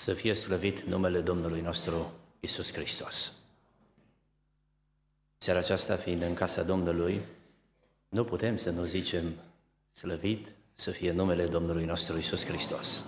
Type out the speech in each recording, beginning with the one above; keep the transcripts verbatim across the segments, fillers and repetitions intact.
Să fie slăvit numele Domnului nostru Iisus Hristos. Seara aceasta, fiind în casa Domnului, nu putem să nu zicem slăvit să fie numele Domnului nostru Iisus Hristos.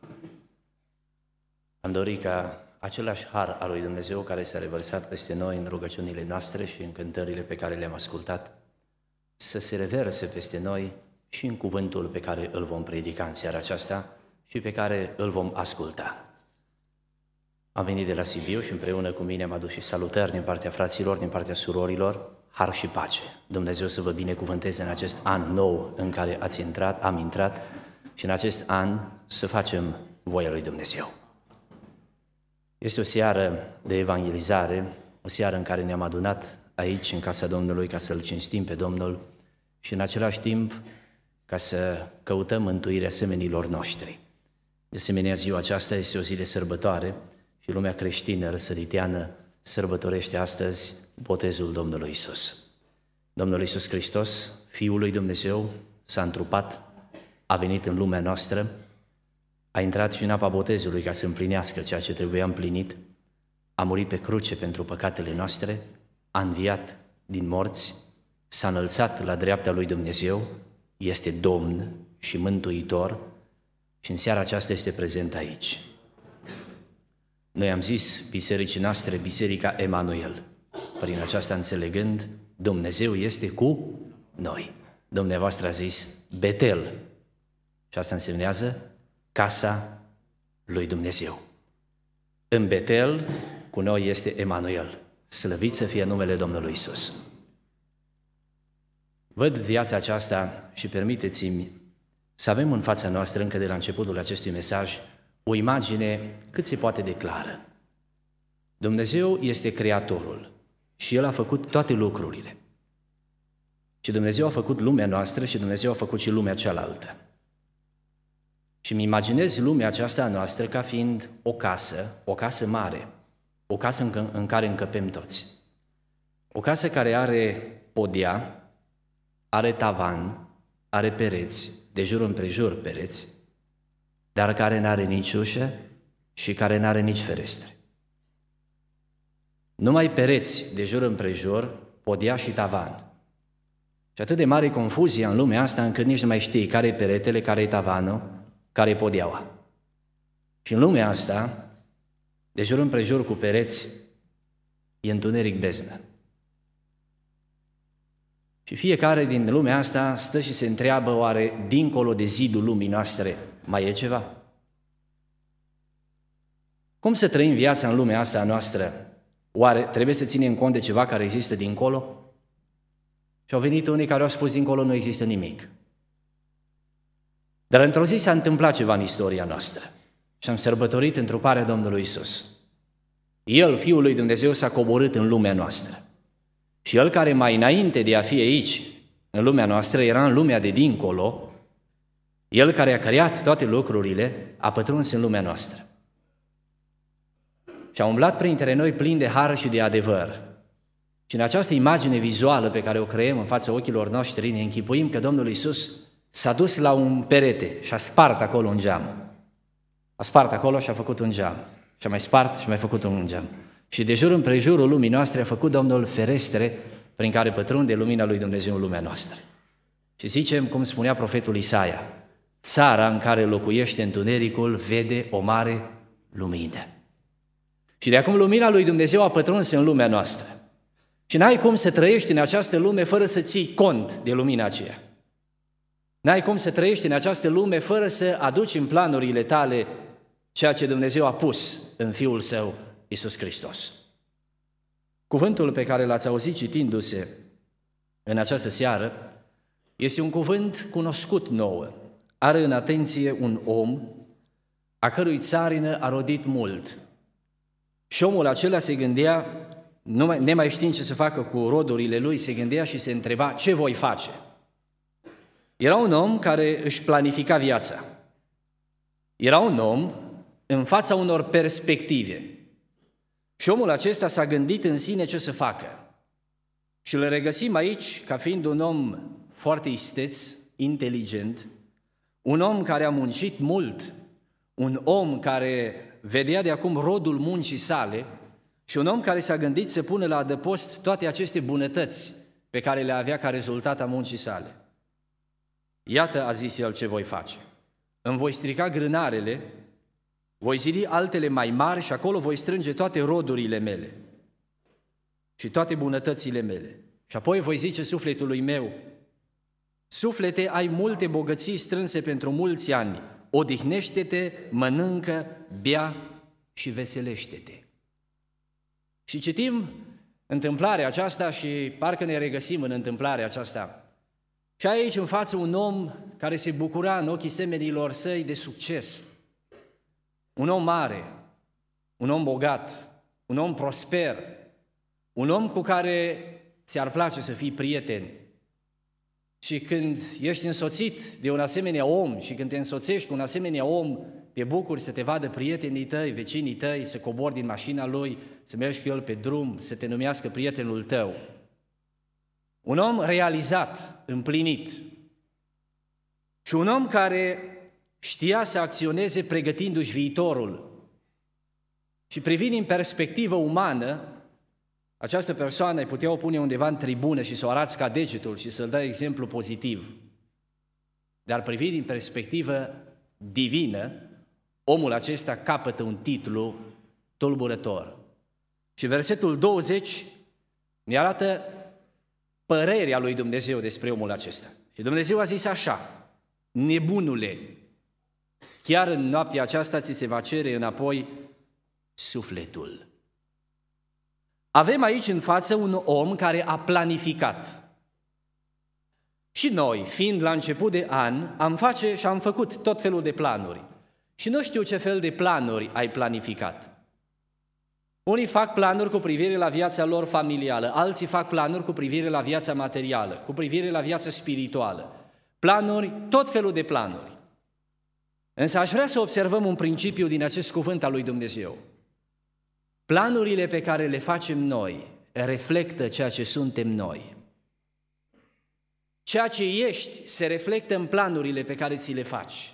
Am dorit ca același har al lui Dumnezeu care s-a revărsat peste noi în rugăciunile noastre și în cântările pe care le-am ascultat, să se reverse peste noi și în cuvântul pe care îl vom predica în seara aceasta și pe care îl vom asculta. Am venit de la Sibiu și împreună cu mine am adus și salutări din partea fraților, din partea surorilor, har și pace. Dumnezeu să vă binecuvânteze în acest an nou în care ați intrat, am intrat și în acest an să facem voia lui Dumnezeu. Este o seară de evangelizare, o seară în care ne-am adunat aici în casa Domnului ca să-L cinstim pe Domnul și în același timp ca să căutăm mântuirea semenilor noștri. De asemenea, ziua aceasta este o zi de sărbătoare și lumea creștină răsăriteană sărbătorește astăzi botezul Domnului Iisus. Domnul Iisus Hristos, Fiul lui Dumnezeu, s-a întrupat, a venit în lumea noastră, a intrat și în apa botezului ca să împlinească ceea ce trebuia împlinit, a murit pe cruce pentru păcatele noastre, a înviat din morți, s-a înălțat la dreapta lui Dumnezeu, este Domn și Mântuitor și în seara aceasta este prezent aici. Noi am zis bisericii noastre, Biserica Emanuel, prin aceasta înțelegând, Dumnezeu este cu noi. Dumneavoastră a zis Betel și asta însemnează casa lui Dumnezeu. În Betel, cu noi este Emanuel. Slăvit să fie numele Domnului Iisus. Văd viața aceasta și permiteți-mi să avem în fața noastră, încă de la începutul acestui mesaj, o imagine cât se poate de clară. Dumnezeu este Creatorul și El a făcut toate lucrurile. Și Dumnezeu a făcut lumea noastră și Dumnezeu a făcut și lumea cealaltă. Și îmi imaginez lumea aceasta a noastră ca fiind o casă, o casă mare, o casă în, în care încăpem toți. O casă care are podea, are tavan, are pereți, de jur împrejur pereți, dar care n-are nici ușă și care n-are nici ferestre. Numai pereți de jur împrejur, podea și tavan. Și atât de mare confuzia în lumea asta încât nici nu mai știi care e peretele, care e tavanul, care e podeaua. Și în lumea asta, de jur împrejur cu pereți, e întuneric beznă. Și fiecare din lumea asta stă și se întreabă, oare dincolo de zidul lumii noastre mai e ceva? Cum să trăim viața în lumea asta a noastră? Oare trebuie să ținem cont de ceva care există dincolo? Și au venit unii care au spus, dincolo nu există nimic. Dar într-o zi s-a întâmplat ceva în istoria noastră și am sărbătorit întruparea Domnului Iisus. El, Fiul lui Dumnezeu, s-a coborât în lumea noastră. Și El care mai înainte de a fi aici, în lumea noastră, era în lumea de dincolo, El care a creat toate lucrurile, a pătruns în lumea noastră. Și a umblat printre noi plin de har și de adevăr. Și în această imagine vizuală pe care o creăm în fața ochilor noștri, ne închipuim că Domnul Iisus s-a dus la un perete și a spart acolo un geam. A spart acolo și a făcut un geam. Și a mai spart și a mai făcut un geam. Și de jur împrejurul lumii noastre a făcut Domnul ferestre prin care pătrunde lumina lui Dumnezeu în lumea noastră. Și zicem, cum spunea profetul Isaia, țara în care locuiește întunericul vede o mare lumină. Și de acum lumina lui Dumnezeu a pătruns în lumea noastră. Și n-ai cum să trăiești în această lume fără să ții cont de lumina aceea. N-ai cum să trăiești în această lume fără să aduci în planurile tale ceea ce Dumnezeu a pus în Fiul Său, Iisus Hristos. Cuvântul pe care l-ați auzit citindu-se în această seară este un cuvânt cunoscut nouă. Are în atenție un om a cărui țarină a rodit mult. Și omul acela se gândea, nemai știind ce să facă cu rodurile lui, se gândea și se întreba, ce voi face? Era un om care își planifica viața. Era un om în fața unor perspective. Și omul acesta s-a gândit în sine ce să facă. Și îl regăsim aici ca fiind un om foarte isteț, inteligent, un om care a muncit mult, un om care vedea de acum rodul muncii sale și un om care s-a gândit să pună la adăpost toate aceste bunătăți pe care le avea ca rezultat a muncii sale. Iată, a zis el, ce voi face. Îmi voi strica grânarele, voi zidi altele mai mari și acolo voi strânge toate rodurile mele și toate bunătățile mele. Și apoi voi zice sufletului meu: suflete, ai multe bogății strânse pentru mulți ani, odihnește-te, mănâncă, bea și veselește-te. Și citim întâmplarea aceasta și parcă ne regăsim în întâmplarea aceasta. Și aici în față un om care se bucura în ochii semenilor săi de succes. Un om mare, un om bogat, un om prosper, un om cu care ți-ar place să fii prieten. Și când ești însoțit de un asemenea om și când te însoțești cu un asemenea om, te bucuri să te vadă prietenii tăi, vecinii tăi, să cobori din mașina lui, să mergi cu el pe drum, să te numească prietenul tău. Un om realizat, împlinit și un om care știa să acționeze pregătindu-și viitorul. Și privind în perspectivă umană, această persoană îi putea o pune undeva în tribună și să o arăți ca degetul și să-l dai exemplu pozitiv. Dar privind din perspectivă divină, omul acesta capătă un titlu tulburător. Și versetul douăzeci ne arată părerea lui Dumnezeu despre omul acesta. Și Dumnezeu a zis așa: nebunule, chiar în noaptea aceasta ți se va cere înapoi sufletul. Avem aici în față un om care a planificat. Și noi, fiind la început de an, am face și am făcut tot felul de planuri. Și nu știu ce fel de planuri ai planificat. Unii fac planuri cu privire la viața lor familială, alții fac planuri cu privire la viața materială, cu privire la viața spirituală. Planuri, tot felul de planuri. Însă aș vrea să observăm un principiu din acest cuvânt al lui Dumnezeu. Planurile pe care le facem noi reflectă ceea ce suntem noi. Ceea ce ești se reflectă în planurile pe care ți le faci.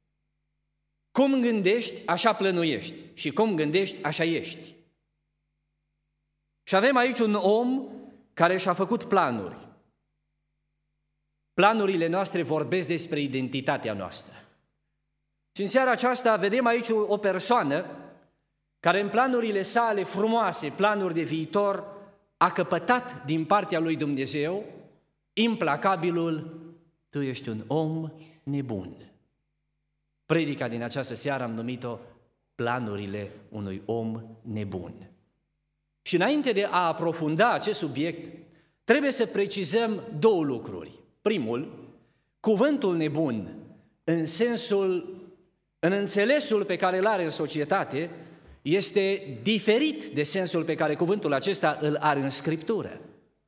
Cum gândești, așa plănuiești. Și cum gândești, așa ești. Și avem aici un om care și-a făcut planuri. Planurile noastre vorbesc despre identitatea noastră. Și în seara aceasta vedem aici o persoană care în planurile sale frumoase, planuri de viitor, a căpătat din partea lui Dumnezeu implacabilul: tu ești un om nebun. Predica din această seară am numit-o planurile unui om nebun. Și înainte de a aprofunda acest subiect, trebuie să precizăm două lucruri. Primul, cuvântul nebun, în sensul, în înțelesul pe care îl are în societate, este diferit de sensul pe care cuvântul acesta îl are în Scriptură.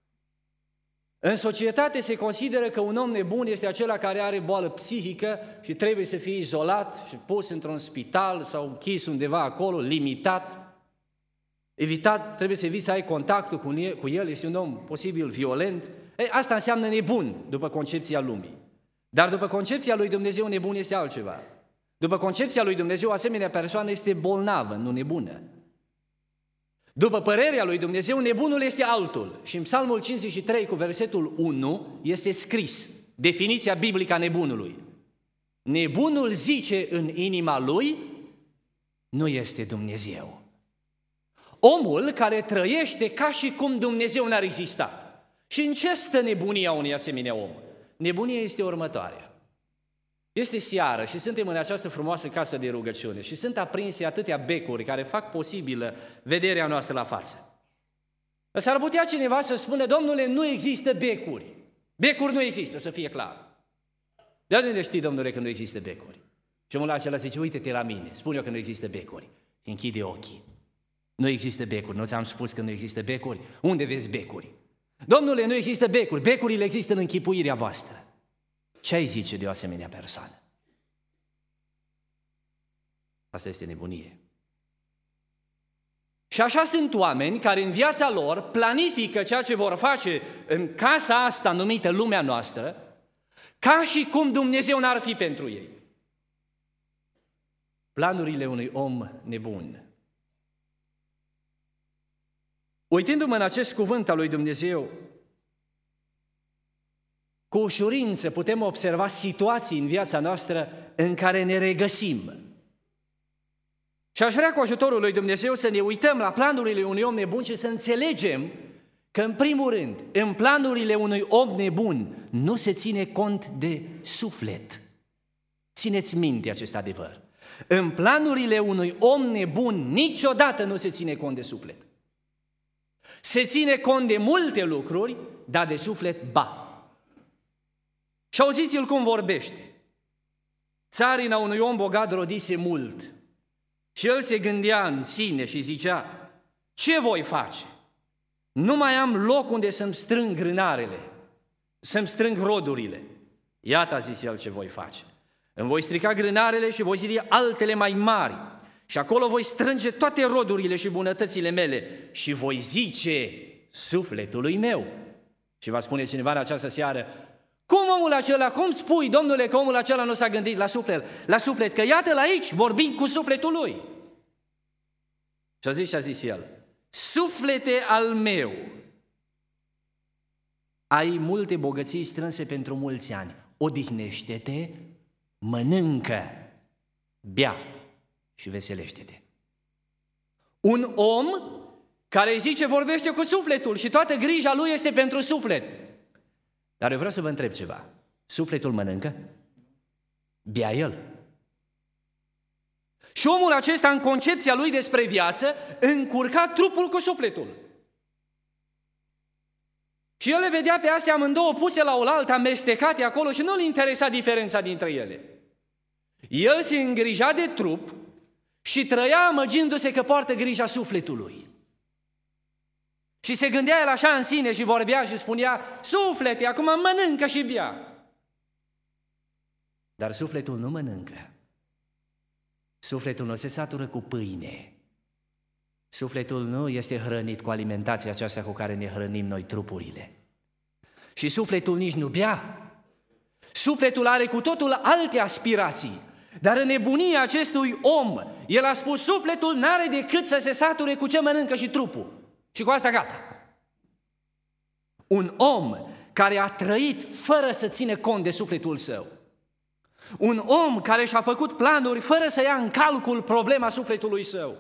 În societate se consideră că un om nebun este acela care are boală psihică și trebuie să fie izolat și pus într-un spital sau închis undeva acolo, limitat. Evitat, trebuie să eviți să ai contactul cu el, cu el, este un om posibil violent. Ei, asta înseamnă nebun, după concepția lumii. Dar după concepția lui Dumnezeu, nebun este altceva. După concepția lui Dumnezeu, asemenea persoană este bolnavă, nu nebună. După părerea lui Dumnezeu, nebunul este altul. Și în Psalmul cincizeci și trei, cu versetul unu, este scris definiția biblică a nebunului. Nebunul zice în inima lui: nu este Dumnezeu. Omul care trăiește ca și cum Dumnezeu n-ar exista. Și în ce stă nebunia unui asemenea om? Nebunia este următoarea. Este seară și suntem în această frumoasă casă de rugăciune și sunt aprinse atâtea becuri care fac posibilă vederea noastră la față. S-ar putea cineva să spună: domnule, nu există becuri. Becuri nu există, să fie clar. De unde știi, domnule, că nu există becuri? Și omul acela zice: uite-te la mine, spun eu că nu există becuri. Și închide ochii. Nu există becuri, nu ți-am spus că nu există becuri? Unde vezi becuri? Domnule, nu există becuri, becurile există în închipuirea voastră. Ce ai zice de o asemenea persoană? Asta este nebunie. Și așa sunt oameni care în viața lor planifică ceea ce vor face în casa asta numită lumea noastră, ca și cum Dumnezeu n-ar fi pentru ei. Planurile unui om nebun. Uitându-mă în acest cuvânt al lui Dumnezeu, cu ușurință putem observa situații în viața noastră în care ne regăsim. Și aș vrea cu ajutorul lui Dumnezeu să ne uităm la planurile unui om nebun și să înțelegem că, în primul rând, în planurile unui om nebun nu se ține cont de suflet. Țineți minte acest adevăr. În planurile unui om nebun niciodată nu se ține cont de suflet. Se ține cont de multe lucruri, dar de suflet ba. Și auziți-l cum vorbește. Țarina unui om bogat rodise mult și el se gândea în sine și zicea: ce voi face? Nu mai am loc unde să-mi strâng grânarele, să-mi strâng rodurile. Iată, a zis el, ce voi face. Îmi voi strica grânarele și voi zidi altele mai mari și acolo voi strânge toate rodurile și bunătățile mele și voi zice sufletului meu. Și va spune cineva în această seară: cum omul acela, cum spui, Domnule, că omul acela nu s-a gândit la suflet, la suflet, că iată-l aici, vorbim cu sufletul lui. Și a zis, și a zis el: suflete al meu, ai multe bogății strânse pentru mulți ani, odihnește-te, mănâncă, bea și veselește-te. Un om care zice, vorbește cu sufletul și toată grija lui este pentru suflet. Dar eu vreau să vă întreb ceva. Sufletul mănâncă? Bea el? Și omul acesta, în concepția lui despre viață, încurca trupul cu sufletul. Și el le vedea pe astea amândouă puse la oaltă, amestecate acolo și nu-l interesa diferența dintre ele. El se îngrija de trup și trăia amăgindu-se că poartă grija sufletului. Și se gândea el așa în sine și vorbea și spunea: suflete, acum mănâncă și bea. Dar sufletul nu mănâncă. Sufletul nu se satură cu pâine. Sufletul nu este hrănit cu alimentația aceasta cu care ne hrănim noi trupurile. Și sufletul nici nu bea. Sufletul are cu totul alte aspirații. Dar în nebunia acestui om, el a spus: sufletul n-are decât să se sature cu ce mănâncă și trupul. Și cu asta gata. Un om care a trăit fără să ține cont de sufletul său. Un om care și-a făcut planuri fără să ia în calcul problema sufletului său.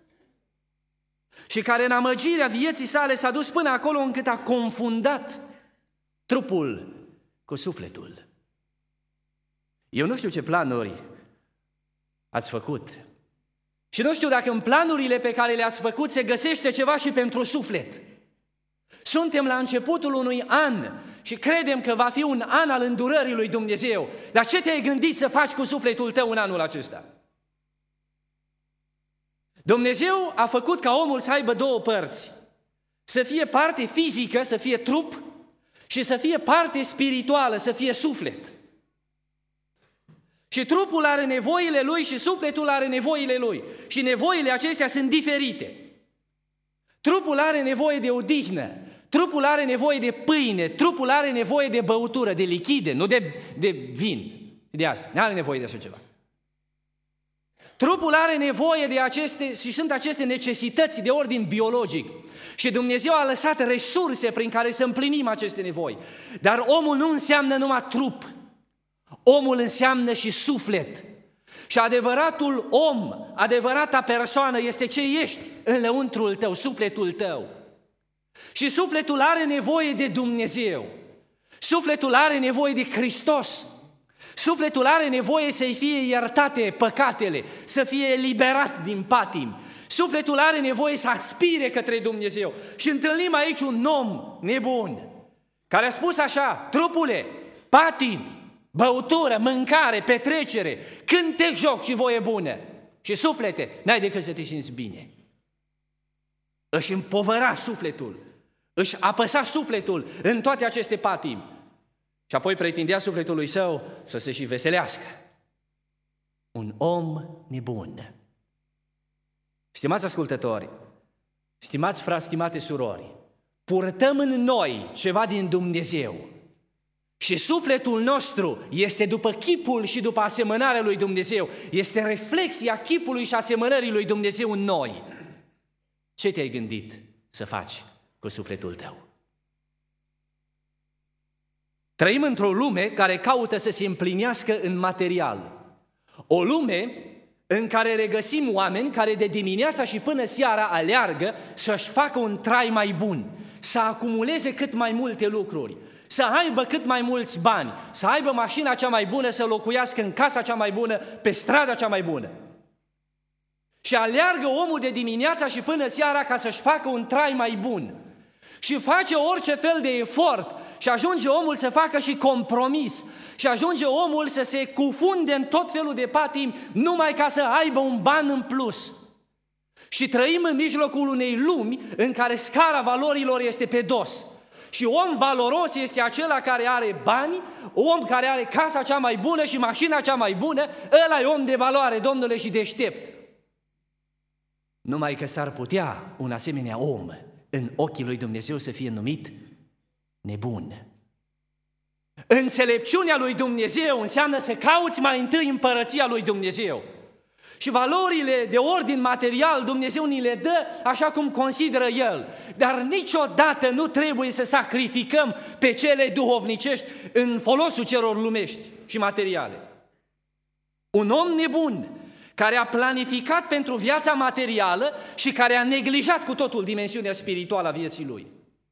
Și care în amăgirea vieții sale s-a dus până acolo încât a confundat trupul cu sufletul. Eu nu știu ce planuri ați făcut. Și nu știu dacă în planurile pe care le-ați făcut se găsește ceva și pentru suflet. Suntem la începutul unui an și credem că va fi un an al îndurării lui Dumnezeu. Dar ce te-ai gândit să faci cu sufletul tău în anul acesta? Dumnezeu a făcut ca omul să aibă două părți. Să fie parte fizică, să fie trup, și să fie parte spirituală, să fie suflet. Și trupul are nevoile lui și sufletul are nevoile lui. Și nevoile acestea sunt diferite. Trupul are nevoie de odihnă, trupul are nevoie de pâine, trupul are nevoie de băutură, de lichide, nu de, de vin. De asta, nu are nevoie de așa ceva. Trupul are nevoie de aceste, și sunt aceste necesități de ordin biologic. Și Dumnezeu a lăsat resurse prin care să împlinim aceste nevoi. Dar omul nu înseamnă numai trup. Omul înseamnă și suflet. Și adevăratul om, adevărata persoană este ce ești în lăuntrul tău, sufletul tău. Și sufletul are nevoie de Dumnezeu. Sufletul are nevoie de Hristos. Sufletul are nevoie să-i fie iertate păcatele, să fie eliberat din patim. Sufletul are nevoie să aspire către Dumnezeu. Și întâlnim aici un om nebun care a spus așa: trupule, patimi, băutură, mâncare, petrecere, cântec, joc și voie bună. Și suflete, n-ai decât să te simți bine. Își împovăra sufletul, își apăsa sufletul în toate aceste patimi. Și apoi pretindea sufletului său să se și veselească. Un om nebun. Stimați ascultători, stimați frați, stimate surori, purtăm în noi ceva din Dumnezeu. Și sufletul nostru este după chipul și după asemănarea lui Dumnezeu. Este reflexia chipului și asemănării lui Dumnezeu în noi. Ce te-ai gândit să faci cu sufletul tău? Trăim într-o lume care caută să se împlinească în material. O lume în care regăsim oameni care de dimineața și până seara aleargă să-și facă un trai mai bun, să acumuleze cât mai multe lucruri, să aibă cât mai mulți bani, să aibă mașina cea mai bună, să locuiască în casa cea mai bună, pe strada cea mai bună. Și aleargă omul de dimineața și până seara ca să-și facă un trai mai bun. Și face orice fel de efort și ajunge omul să facă și compromis. Și ajunge omul să se cufunde în tot felul de patimi numai ca să aibă un ban în plus. Și trăim în mijlocul unei lumi în care scara valorilor este pe dos. Și om valoros este acela care are bani, om care are casa cea mai bună și mașina cea mai bună, ăla e om de valoare, domnule, și deștept. Numai că s-ar putea un asemenea om în ochii lui Dumnezeu să fie numit nebun. Înțelepciunea lui Dumnezeu înseamnă să cauți mai întâi împărăția lui Dumnezeu. Și valorile de ordin material Dumnezeu ni le dă așa cum consideră El. Dar niciodată nu trebuie să sacrificăm pe cele duhovnicești în folosul celor lumești și materiale. Un om nebun care a planificat pentru viața materială și care a neglijat cu totul dimensiunea spirituală a vieții lui.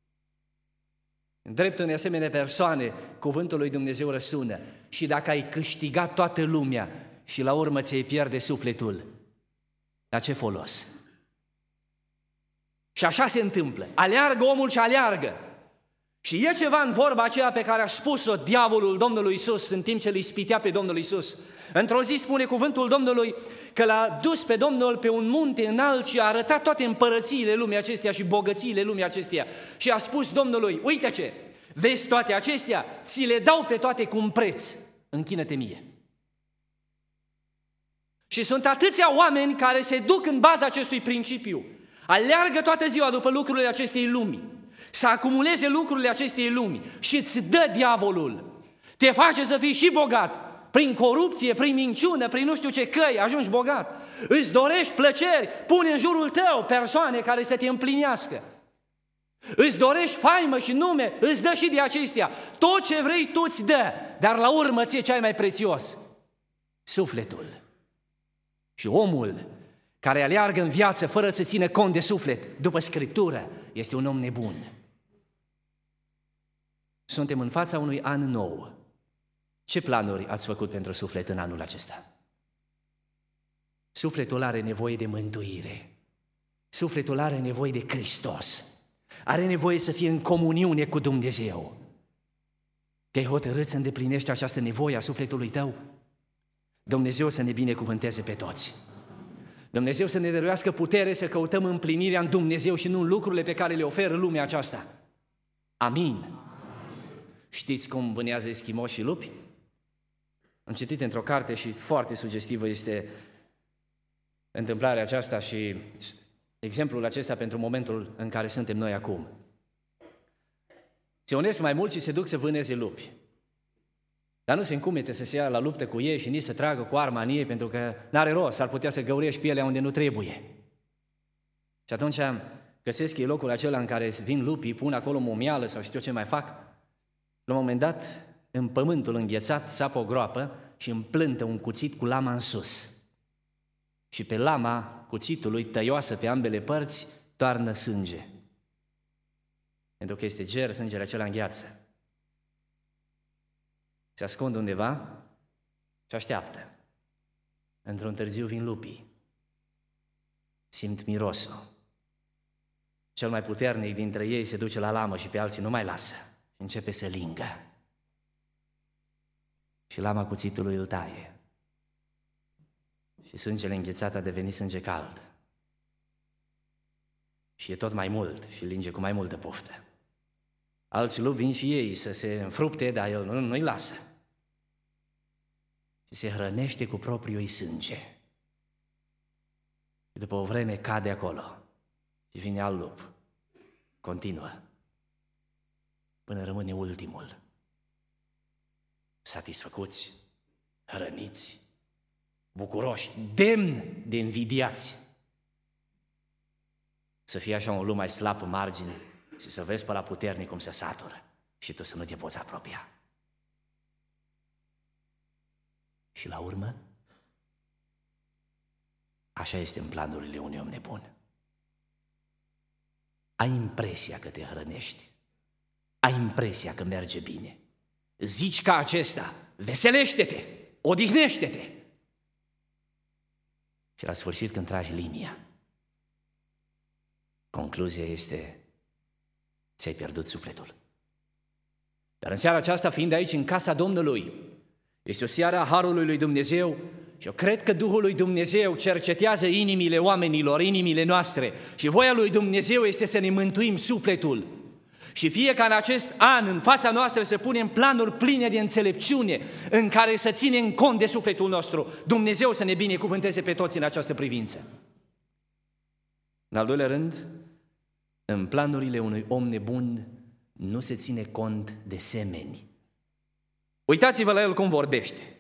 În dreptul unei asemenea persoane, cuvântul lui Dumnezeu răsună: și dacă ai câștigat toată lumea și la urmă ți-ai pierde sufletul, la ce folos? Și așa se întâmplă. Aleargă omul și aleargă. Și e ceva în vorba aceea pe care a spus-o diavolul Domnului Iisus în timp ce îl ispitea pe Domnul Iisus. Într-o zi spune cuvântul Domnului că l-a dus pe Domnul pe un munte înalt și a arătat toate împărățiile lumii acesteia și bogățiile lumii acesteia. Și a spus Domnului: uite ce, vezi toate acestea? Ți le dau pe toate cu un preț, închină-te mie. Și sunt atâția oameni care se duc în baza acestui principiu. Aleargă toată ziua după lucrurile acestei lumi, să acumuleze lucrurile acestei lumi și îți dă diavolul. Te face să fii și bogat, prin corupție, prin minciună, prin nu știu ce căi, ajungi bogat. Îți dorești plăceri, pune în jurul tău persoane care să te împlinească. Îți dorești faimă și nume, îți dă și de acestea. Tot ce vrei tu îți dă, dar la urmă ție ce ai mai prețios? Sufletul. Și omul care aleargă în viață fără să țină cont de suflet, după Scriptură, este un om nebun. Suntem în fața unui an nou. Ce planuri ați făcut pentru suflet în anul acesta? Sufletul are nevoie de mântuire. Sufletul are nevoie de Hristos. Are nevoie să fie în comuniune cu Dumnezeu. Te-ai hotărât să îndeplinești această nevoie a sufletului tău? Dumnezeu să ne binecuvânteze pe toți. Dumnezeu să ne dăruiască putere să căutăm împlinirea în Dumnezeu și nu în lucrurile pe care le oferă lumea aceasta. Amin. Amin. Știți cum vânează eschimoși și lupi? Am citit într-o carte și foarte sugestivă este întâmplarea aceasta și exemplul acesta pentru momentul în care suntem noi acum. Se unesc mai mulți și se duc să vâneze lupi. Dar nu se încumete să se ia la luptă cu ei și nici să tragă cu arma în ei, pentru că n-are rost, ar putea să găurești pielea unde nu trebuie. Și atunci găsesc ei locul acela în care vin lupii, pun acolo momială sau știu ce mai fac. La un moment dat, în pământul înghețat, sapă o groapă și împlântă un cuțit cu lama în sus. Și pe lama cuțitului, tăioasă pe ambele părți, toarnă sânge. Pentru că este ger, sângele acela îngheață. Se ascund undeva și așteaptă. Într-un târziu vin lupii. Simt mirosul. Cel mai puternic dintre ei se duce la lamă și pe alții nu mai lasă. Și începe să lingă. Și lama cuțitului îl taie. Și sângele înghețat a devenit sânge cald. Și e tot mai mult și linge cu mai multă poftă. Alți lupi vin și ei să se înfrupte, dar el nu, nu-i lasă. Și se hrănește cu propriul ei sânge. Și după o vreme cade acolo. Și vine alt lup. Continuă. Până rămâne ultimul. satisfăcuți, hrăniți, bucuroși, demn de invidiați. Să fie așa un lume mai slab pe margine și să vezi pe la puternic cum se satură și tu să nu te poți apropia. Și la urmă, așa este în planurile unui om nebun. Ai impresia că te hrănești, ai impresia că merge bine. Zici ca acesta, veselește-te, odihnește-te. Și la sfârșit, când tragi linia, concluzia este, ți-ai pierdut sufletul. Dar în seara aceasta, fiind aici în casa Domnului, este o seară a Harului lui Dumnezeu și eu cred că Duhul lui Dumnezeu cercetează inimile oamenilor, inimile noastre și voia lui Dumnezeu este să ne mântuim sufletul. Și fie ca în acest an, în fața noastră, să punem planuri pline de înțelepciune în care să ținem cont de sufletul nostru. Dumnezeu să ne binecuvânteze pe toți în această privință. În al doilea rând, în planurile unui om nebun nu se ține cont de semeni. Uitați-vă la el cum vorbește.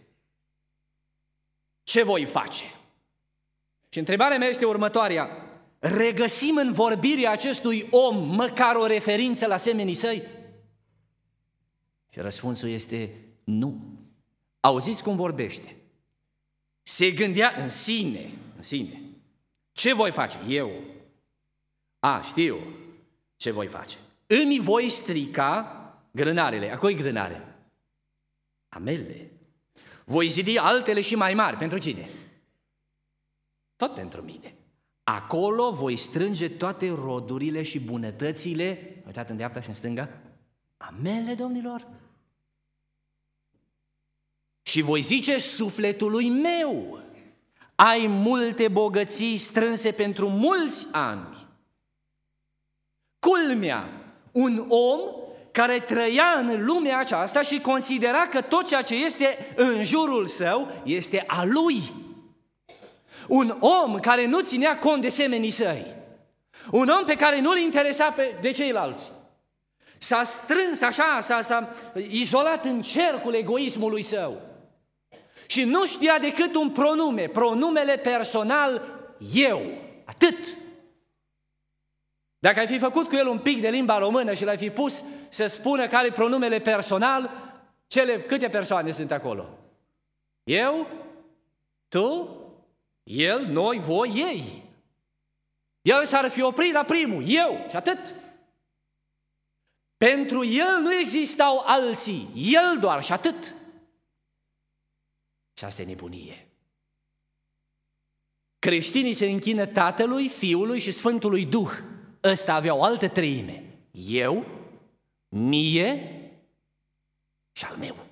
Ce voi face? Și întrebarea mea este următoarea. Regăsim în vorbirea acestui om măcar o referință la semenii săi? Și răspunsul este nu. Auziți cum vorbește. Se gândea în sine, în sine. Ce voi face? Eu. A, știu ce voi face. Îmi voi strica grânarele. A cui grânare? A mele. Voi zidi altele și mai mari. Pentru cine? Tot pentru mine. Acolo voi strânge toate rodurile și bunătățile, uitați în dreapta și în stânga, a mele, domnilor. Și voi zice sufletului meu, ai multe bogății strânse pentru mulți ani. Culmea, un om care trăia în lumea aceasta și considera că tot ceea ce este în jurul său este a lui. Un om care nu ținea cont de semenii săi. Un om pe care nu-l interesa pe, de ceilalți. S-a strâns așa, s-a, s-a izolat în cercul egoismului său. Și nu știa decât un pronume, pronumele personal, eu. Atât. Dacă ai fi făcut cu el un pic de limba română și l-ai fi pus să spună care e pronumele personal, cele, câte persoane sunt acolo? Eu? Tu? El, noi, voi, ei. El s-ar fi oprit la primul, eu, și atât. Pentru el nu existau alții, el doar și atât. Și asta e nebunie. Creștinii se închină Tatălui, Fiului și Sfântului Duh. Ăsta avea o altă treime. Eu, mie și al meu.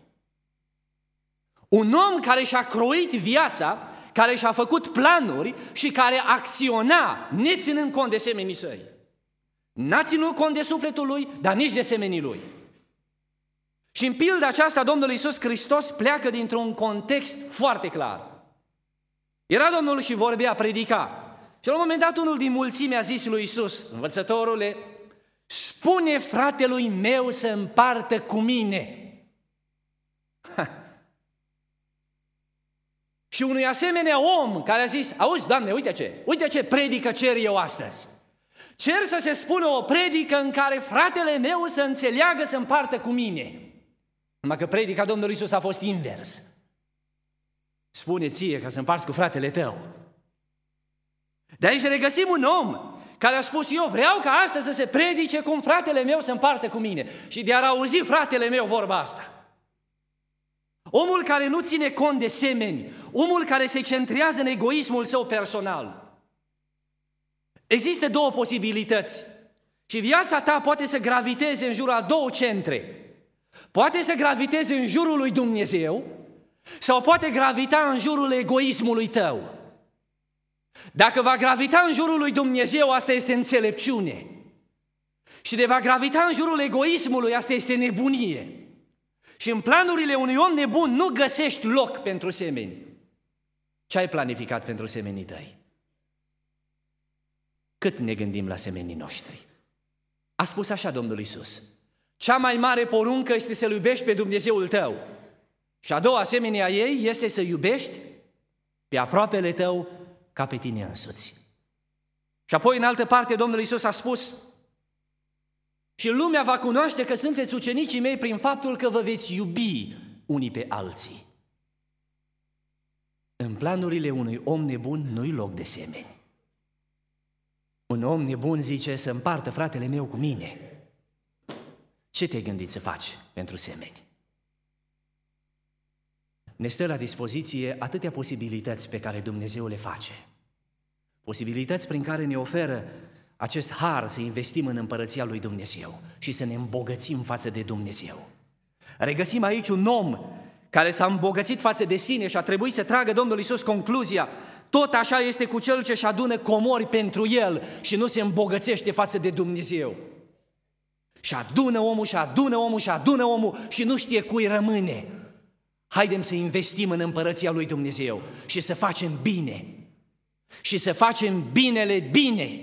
Un om care și-a croit viața, care și-a făcut planuri și care acționa neținând cont de semenii săi. N-a ținut cont de sufletul lui, dar nici de semenii lui. Și în pilda aceasta Domnul Iisus Hristos pleacă dintr-un context foarte clar. Era Domnul și vorbea, predica. Și la un moment dat unul din mulțime a zis lui Iisus, învățătorule, spune fratelui meu să împartă cu mine. Ha. Și unui asemenea om care a zis, auzi, Doamne, uite ce, uite ce predică cer eu astăzi. Cer să se spună o predică în care fratele meu să înțeleagă să împartă cu mine. Numai că predica Domnului Iisus a fost invers. Spune ție ca să împarți cu fratele tău. De aici regăsim un om care a spus, eu vreau ca astăzi să se predice cum fratele meu să împartă cu mine. Și de a auzi fratele meu vorba asta. Omul care nu ține cont de semeni, omul care se centrează în egoismul său personal. Există două posibilități și viața ta poate să graviteze în jurul a două centre. Poate să graviteze în jurul lui Dumnezeu sau poate gravita în jurul egoismului tău. Dacă va gravita în jurul lui Dumnezeu, asta este înțelepciune. Și de va gravita în jurul egoismului, asta este nebunie. Și în planurile unui om nebun nu găsești loc pentru semeni. Ce ai planificat pentru semenii tăi? Cât ne gândim la semenii noștri? A spus așa Domnul Iisus, cea mai mare poruncă este să-L iubești pe Dumnezeul tău. Și a doua asemenea a ei este să iubești pe aproapele tău ca pe tine însuți. Și apoi, în altă parte, Domnul Iisus a spus: și lumea va cunoaște că sunteți ucenicii mei prin faptul că vă veți iubi unii pe alții. În planurile unui om nebun nu-i loc de semeni. Un om nebun zice să împartă fratele meu cu mine. Ce te-ai gândit să faci pentru semeni? Ne stă la dispoziție atâtea posibilități pe care Dumnezeu le face. Posibilități prin care ne oferă acest har să investim în împărăția lui Dumnezeu și să ne îmbogățim față de Dumnezeu. Regăsim aici un om care s-a îmbogățit față de sine și a trebuit să tragă Domnul Iisus concluzia: tot așa este cu cel ce își adună comori pentru el și nu se îmbogățește față de Dumnezeu. Și adună omul, și adună omul, și adună omul și nu știe cui rămâne. Haidem să investim în împărăția lui Dumnezeu și să facem bine. Și să facem binele bine.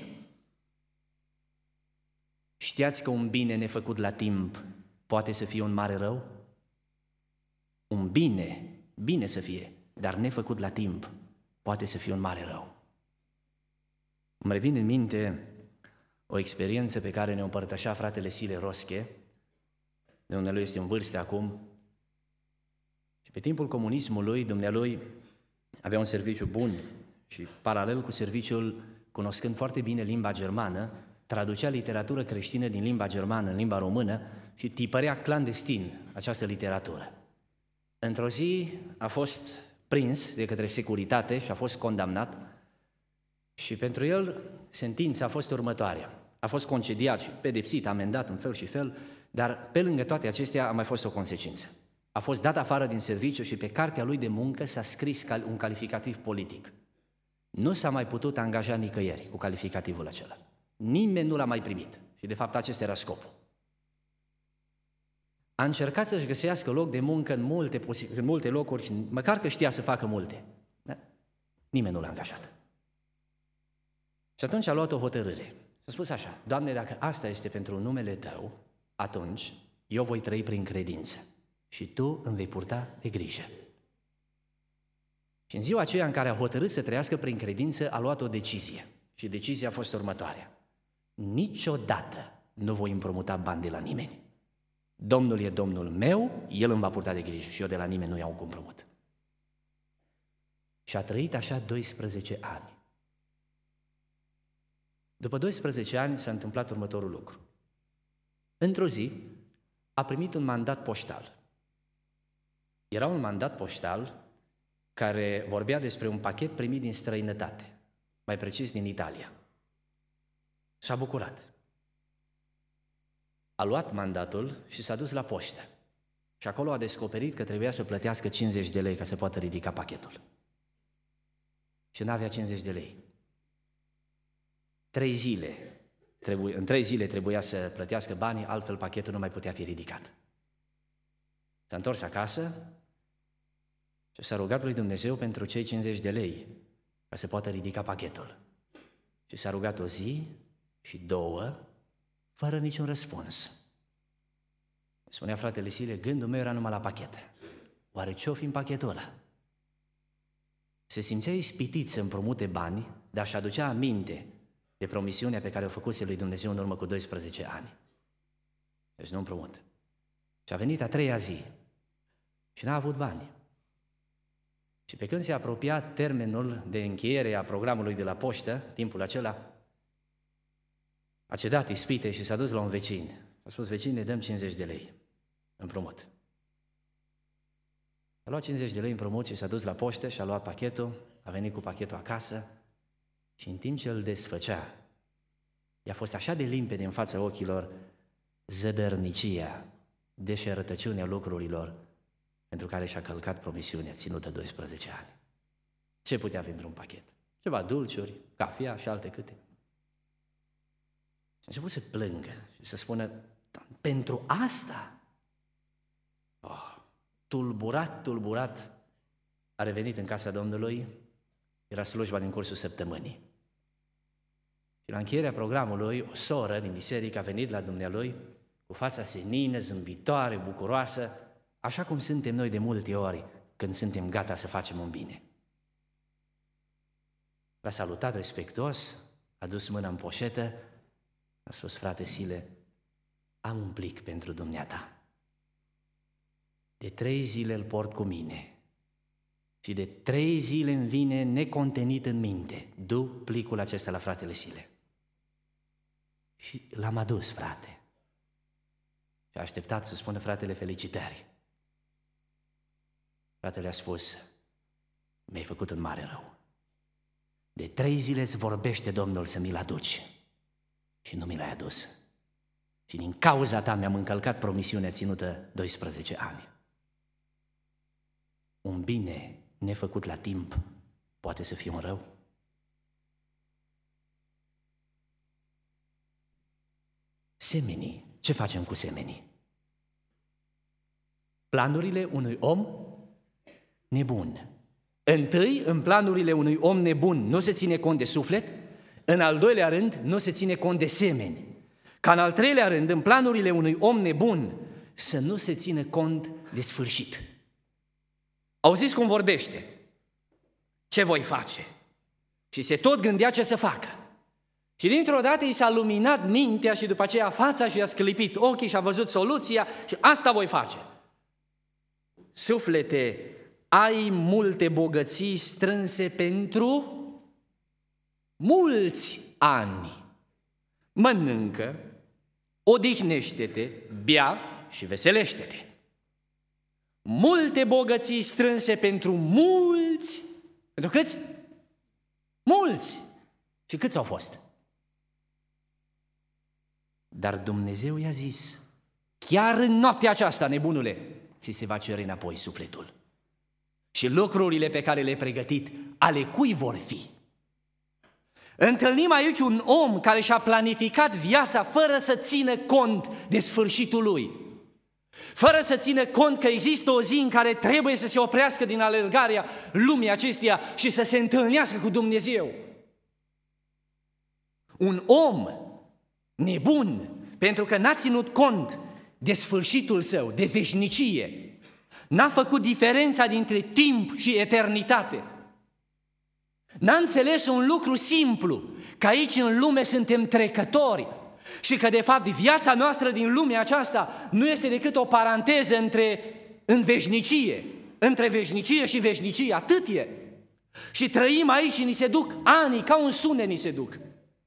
Știați că un bine nefăcut la timp poate să fie un mare rău? Un bine, bine să fie, dar nefăcut la timp poate să fie un mare rău. Îmi revine în minte o experiență pe care ne-o împărtășea fratele Sile Rosche, de unde lui este în vârstă acum. Și pe timpul comunismului, dumnealui avea un serviciu bun și paralel cu serviciul, cunoscând foarte bine limba germană, traducea literatură creștină din limba germană în limba română și tipărea clandestin această literatură. Într-o zi a fost prins de către securitate și a fost condamnat și pentru el sentința a fost următoarea. A fost concediat și pedepsit, amendat în fel și fel, dar pe lângă toate acestea a mai fost o consecință. A fost dat afară din serviciu și pe cartea lui de muncă s-a scris un calificativ politic. Nu s-a mai putut angaja nicăieri cu calificativul acela. Nimeni nu l-a mai primit și de fapt acesta era scopul. A încercat să-și găsească loc de muncă în multe, în multe locuri și măcar că știa să facă multe. Da? Nimeni nu l-a angajat. Și atunci a luat o hotărâre. A spus așa: Doamne, dacă asta este pentru numele Tău, atunci eu voi trăi prin credință și Tu îmi vei purta de grijă. Și în ziua aceea în care a hotărât să trăiască prin credință, a luat o decizie. Și decizia a fost următoarea: niciodată nu voi împrumuta bani de la nimeni. Domnul e Domnul meu, El îmi va purta de grijă și eu de la nimeni nu iau un împrumut. Și a trăit așa doisprezece ani. După doisprezece ani s-a întâmplat următorul lucru. Într-o zi a primit un mandat poștal. Era un mandat poștal care vorbea despre un pachet primit din străinătate, mai precis din Italia. S-a bucurat. A luat mandatul și s-a dus la poștă. Și acolo a descoperit că trebuia să plătească cincizeci de lei ca să poată ridica pachetul. Și n-avea cincizeci de lei. Trei zile, trebu- în trei zile trebuia să plătească banii, altfel pachetul nu mai putea fi ridicat. S-a întors acasă și s-a rugat lui Dumnezeu pentru cei cincizeci de lei ca să poată ridica pachetul. Și s-a rugat o zi și două, fără niciun răspuns. Spunea fratele Sile: gândul meu era numai la pachete. Oare ce-o fi în pachetul ăla? Se simțea ispitit să împrumute bani, dar și aducea aminte de promisiunea pe care o făcuse lui Dumnezeu în urmă cu doisprezece ani. Deci nu împrumut. Și a venit a treia zi și n-a avut bani. Și pe când se apropia termenul de încheiere a programului de la poștă, timpul acela, a cedat ispite și s-a dus la un vecin. A spus: vecine, dăm cincizeci de lei împrumut. A luat cincizeci de lei împrumut și s-a dus la poștă și a luat pachetul, a venit cu pachetul acasă și în timp ce îl desfăcea, i-a fost așa de limpede în fața ochilor zădărnicia, deșertăciunea lucrurilor pentru care și-a călcat promisiunea ținută doisprezece ani. Ce putea fi într-un pachet? Ceva dulciuri, cafea și alte câte. Și a început să plângă și să spună: pentru asta? Oh, tulburat, tulburat, a revenit în casa Domnului, era slujba din cursul săptămânii. Și la încheierea programului, o soră din biserică a venit la dumnealui cu fața senină, zâmbitoare, bucuroasă, așa cum suntem noi de multe ori când suntem gata să facem un bine. L-a salutat respectuos, a dus mâna în poșetă, a spus: frate Sile, am un plic pentru dumneata. De trei zile îl port cu mine și de trei zile îmi vine necontenit în minte. Du plicul acesta la fratele Sile. Și l-am adus, frate. Și a așteptat să spună fratele felicitări. Fratele a spus: mi-ai făcut un mare rău. De trei zile îți vorbește Domnul să mi-l aduci și nu mi l-ai adus. Și din cauza ta mi-am încălcat promisiunea ținută doisprezece ani. Un bine nefăcut la timp poate să fie un rău? Semenii. Ce facem cu semenii? Planurile unui om nebun. Întâi, în planurile unui om nebun nu se ține cont de suflet, în al doilea rând nu se ține cont de semeni. Ca în al treilea rând, în planurile unui om nebun, să nu se țină cont de sfârșit. Auziți cum vorbește? Ce voi face? Și se tot gândea ce să facă. Și dintr-o dată i s-a luminat mintea și după aceea fața și i-a sclipit ochii și a văzut soluția și asta voi face. Suflete, ai multe bogății strânse pentru mulți ani. Mănâncă, odihnește-te, bea și veselește-te. Multe bogății strânse pentru mulți. Pentru câți? Mulți. Și câți au fost? Dar Dumnezeu i-a zis: chiar în noaptea aceasta, nebunule, ți se va cere înapoi sufletul. Și lucrurile pe care le-ai pregătit, ale cui vor fi? Întâlnim aici un om care și-a planificat viața fără să țină cont de sfârșitul lui, fără să țină cont că există o zi în care trebuie să se oprească din alergarea lumii acesteia și să se întâlnească cu Dumnezeu. Un om nebun, pentru că n-a ținut cont de sfârșitul său, de veșnicie, n-a făcut diferența dintre timp și eternitate. N-a înțeles un lucru simplu, că aici în lume suntem trecători și că de fapt viața noastră din lumea aceasta nu este decât o paranteză între, în veșnicie, între veșnicie și veșnicie, atât e. Și trăim aici și ni se duc ani, ca un sunet ni se duc.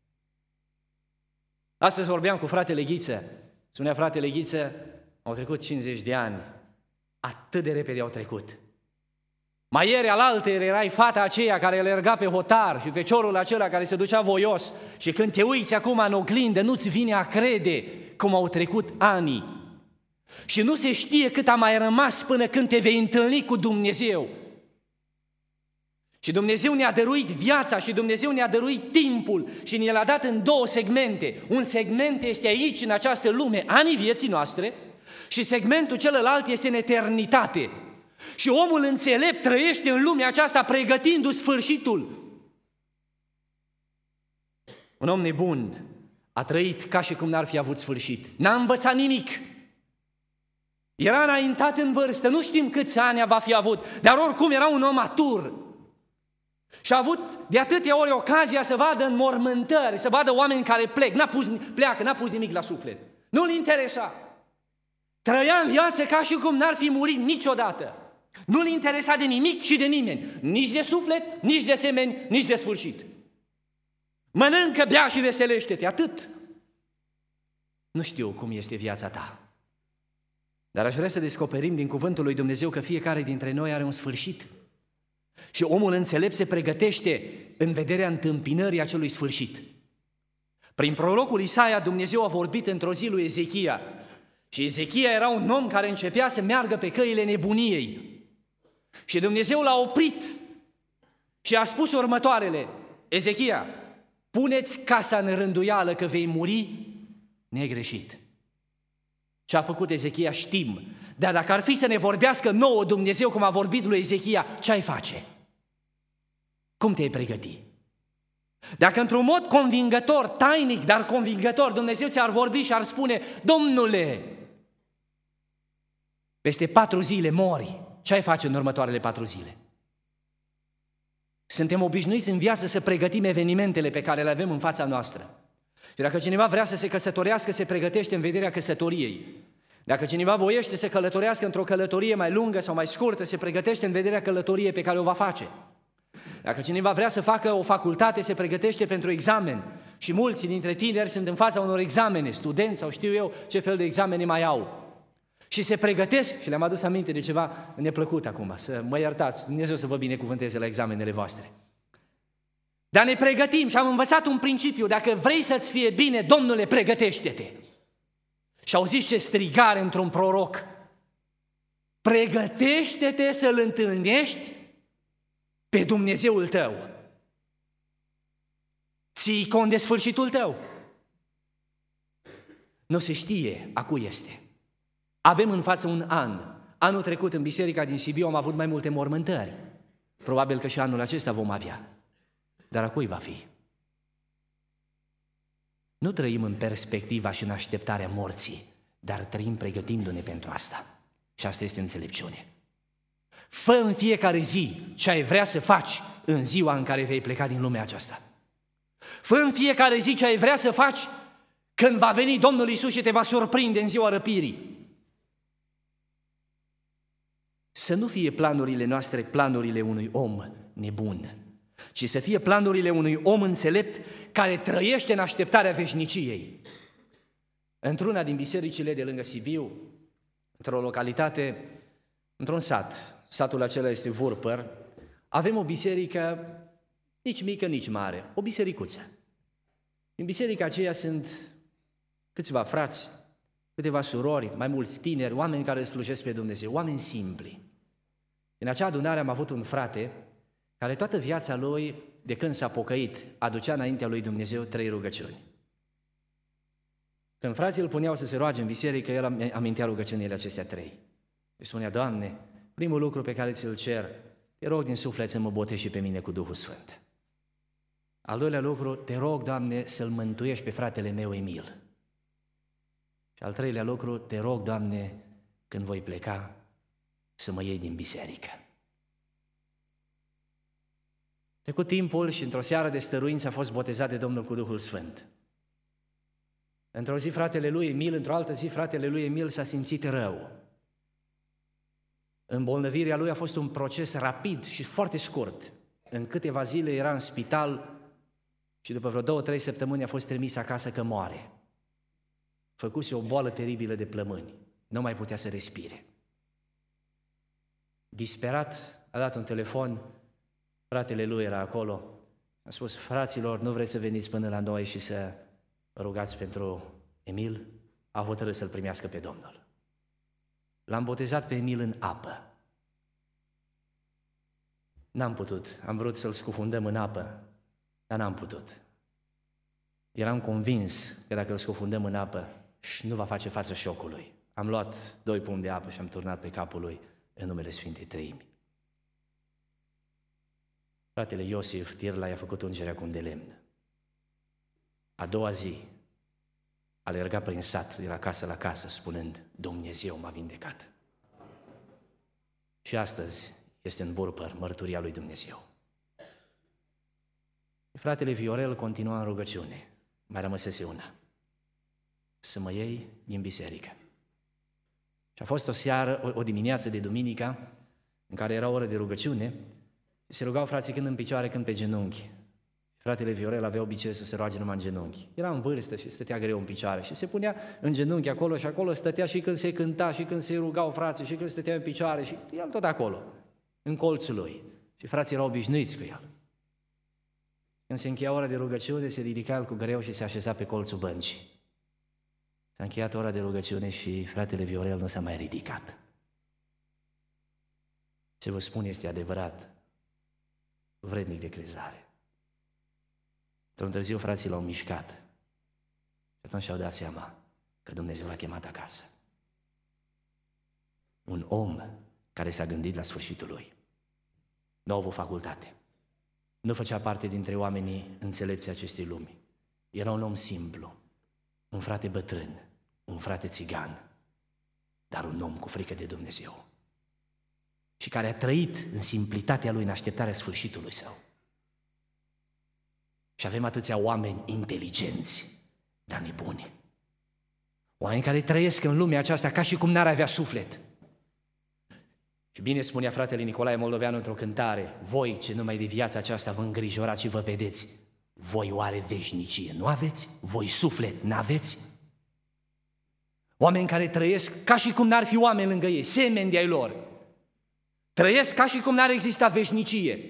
Astăzi vorbeam cu fratele Ghiță, spunea fratele Ghiță: au trecut cincizeci de ani, atât de repede au trecut. Mai ieri alaltăieri erai fata aceea care alerga pe hotar și feciorul acela care se ducea voios și când te uiți acum în oglindă nu-ți vine a crede cum au trecut ani. Și nu se știe cât a mai rămas până când te vei întâlni cu Dumnezeu. Și Dumnezeu ne-a dăruit viața și Dumnezeu ne-a dăruit timpul și ne l-a dat în două segmente. Un segment este aici, în această lume, anii vieții noastre, și segmentul celălalt este în eternitate. Și omul înțelept trăiește în lumea aceasta pregătindu-și sfârșitul. Un om nebun a trăit ca și cum n-ar fi avut sfârșit. N-a învățat nimic. Era înaintat în vârstă, nu știm câți ani va fi avut, dar oricum era un om matur. Și a avut de atâtea ori ocazia să vadă înmormântări, să vadă oameni care plec, n-a pus, pleacă, n-a pus nimic la suflet. Nu-l interesa. Trăia în viață ca și cum n-ar fi murit niciodată. Nu-l interesa de nimic și de nimeni, nici de suflet, nici de semeni, nici de sfârșit. Mănâncă, bea și veselește-te, atât. Nu știu cum este viața ta, dar aș vrea să descoperim din cuvântul lui Dumnezeu că fiecare dintre noi are un sfârșit. Și omul înțelept se pregătește în vederea întâmpinării acelui sfârșit. Prin prorocul Isaia, Dumnezeu a vorbit într-o zi lui Ezechia. Și Ezechia era un om care începea să meargă pe căile nebuniei. Și Dumnezeu l-a oprit și a spus următoarele: Ezechia, puneți casa în rânduială că vei muri negreșit. Ce a făcut Ezechia știm, dar dacă ar fi să ne vorbească nouă Dumnezeu cum a vorbit lui Ezechia, ce ai face? Cum te-ai pregăti? Dacă într-un mod convingător, tainic, dar convingător, Dumnezeu ți-ar vorbi și ar spune: Domnule, Peste patru zile mori. Ce ai face în următoarele patru zile? Suntem obișnuiți în viață să pregătim evenimentele pe care le avem în fața noastră. Și dacă cineva vrea să se căsătorească, se pregătește în vederea căsătoriei. Dacă cineva voiește să călătorească într-o călătorie mai lungă sau mai scurtă, se pregătește în vederea călătoriei pe care o va face. Dacă cineva vrea să facă o facultate, se pregătește pentru examen. Și mulți dintre tineri sunt în fața unor examene, studenți sau știu eu ce fel de examene mai au. Și se pregătesc, și le-am adus aminte de ceva neplăcut acum, să mă iertați, Dumnezeu să vă binecuvânteze la examenele voastre. Dar ne pregătim și am învățat un principiu, dacă vrei să-ți fie bine, Domnule, pregătește-te. Și auziți ce strigare într-un proroc, pregătește-te să-L întâlnești pe Dumnezeul tău. Ții cont de sfârșitul tău. Nu se știe a cui este. Avem în față un an. Anul trecut în biserica din Sibiu am avut mai multe mormântări. Probabil că și anul acesta vom avea. Dar a cui va fi? Nu trăim în perspectiva și în așteptarea morții, dar trăim pregătindu-ne pentru asta. Și asta este înțelepciune. Fă în fiecare zi ce ai vrea să faci în ziua în care vei pleca din lumea aceasta. Fă în fiecare zi ce ai vrea să faci când va veni Domnul Iisus și te va surprinde în ziua răpirii. Să nu fie planurile noastre planurile unui om nebun, ci să fie planurile unui om înțelept care trăiește în așteptarea veșniciei. Într-una din bisericile de lângă Sibiu, într-o localitate, într-un sat, satul acela este Vurpăr, avem o biserică nici mică, nici mare, o bisericuță. În biserica aceea sunt câțiva frați, câteva surori, mai mulți tineri, oameni care slujesc pe Dumnezeu, oameni simpli. În acea adunare am avut un frate care toată viața lui, de când s-a pocăit, aducea înaintea lui Dumnezeu trei rugăciuni. Când frații îl puneau să se roage în biserică, el amintea rugăciunile acestea trei. Îi spunea, Doamne, primul lucru pe care ți-l cer, te rog din suflet să mă botezi și pe mine cu Duhul Sfânt. Al doilea lucru, te rog, Doamne, să-l mântuiești pe fratele meu Emil. Și al treilea lucru, te rog, Doamne, când voi pleca, să mă iei din biserică. Trecut timpul și într-o seară de stăruință a fost botezat de Domnul cu Duhul Sfânt. Într-o zi fratele lui Emil, într-o altă zi fratele lui Emil s-a simțit rău. Îmbolnăvirea lui a fost un proces rapid și foarte scurt. În câteva zile era în spital și după vreo două, trei săptămâni a fost trimis acasă că moare. Făcuse o boală teribilă de plămâni, nu mai putea să respire. Disperat a dat un telefon, fratele lui era acolo, a spus, fraților, nu vreți să veniți până la noi și să rugați pentru Emil? A hotărât să-l primească pe Domnul. L-am botezat pe Emil în apă. N-am putut, am vrut să-l scufundăm în apă, dar n-am putut. Eram convins că dacă îl scufundăm în apă, nu va face față șocului. Am luat doi pumni de apă și am turnat pe capul lui în numele Sfintei Treimi. Fratele Iosif Tirla i-a făcut ungerea cu un de lemn. A doua zi alerga prin sat, de la casă la casă, spunând, Dumnezeu m-a vindecat. Și astăzi este în Vurpăr mărturia lui Dumnezeu. Fratele Viorel continua în rugăciune. Mai rămăsese una. Să mă iei din biserică. Și a fost o seară, o, o dimineață de duminică, în care era o oră de rugăciune, și se rugau frații când în picioare, când pe genunchi. Fratele Viorel avea obicei să se roage numai în genunchi. Era în vârstă și stătea greu în picioare și se punea în genunchi acolo și acolo stătea și când se cânta și când se rugau frații și când stătea în picioare și el tot acolo, în colțul lui. Și frații erau obișnuiți cu el. Când se încheia ora de rugăciune, se ridica el cu greu și se așeza pe colțul băncii. S-a încheiat ora de rugăciune și fratele Viorel nu s-a mai ridicat. Ce vă spun este adevărat, vrednic de crezare. Într-un târziu frații l-au mișcat și atunci și-au dat seama că Dumnezeu l-a chemat acasă. Un om care s-a gândit la sfârșitul lui. Nu a avut facultate. Nu făcea parte dintre oamenii înțelepți acestei lumi. Era un om simplu, un frate bătrân, un frate țigan. dar un om cu frică de Dumnezeu și care a trăit în simplitatea lui, în așteptarea sfârșitului său. Și avem atâția oameni inteligenți, dar nebuni. Oameni care trăiesc în lumea aceasta ca și cum n-ar avea suflet. Și bine spunea fratele Nicolae Moldoveanu într-o cântare: voi ce numai de viața aceasta vă îngrijorați și vă vedeți, voi oare veșnicie nu aveți? Voi suflet n-aveți? Oameni care trăiesc ca și cum n-ar fi oameni lângă ei, semeni de-ai lor. Trăiesc ca și cum n-ar exista veșnicie.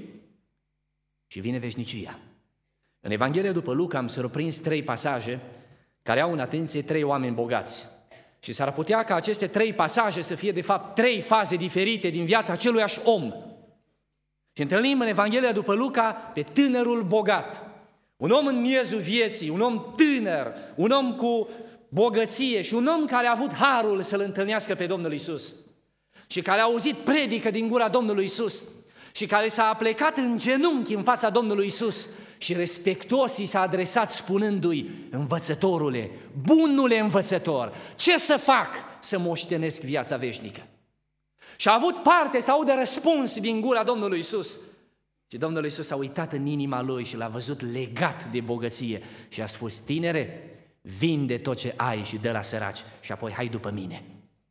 Și vine veșnicia. În Evanghelia după Luca am surprins trei pasaje care au în atenție trei oameni bogați. Și s-ar putea ca aceste trei pasaje să fie de fapt trei faze diferite din viața aceluiași om. Și întâlnim în Evanghelia după Luca pe tânărul bogat. Un om în miezul vieții, un om tânăr, un om cu bogăție și un om care a avut harul să-L întâlnească pe Domnul Iisus și care a auzit predică din gura Domnului Iisus și care s-a aplecat în genunchi în fața Domnului Iisus și respectuos i s-a adresat spunându-i: învățătorule, bunule învățător, ce să fac să moștenesc viața veșnică? Și a avut parte să audă răspuns din gura Domnului Iisus. Și Domnul Iisus a uitat în inima lui și l-a văzut legat de bogăție și a spus: tinere, vinde tot ce ai și dă la săraci și apoi hai după mine.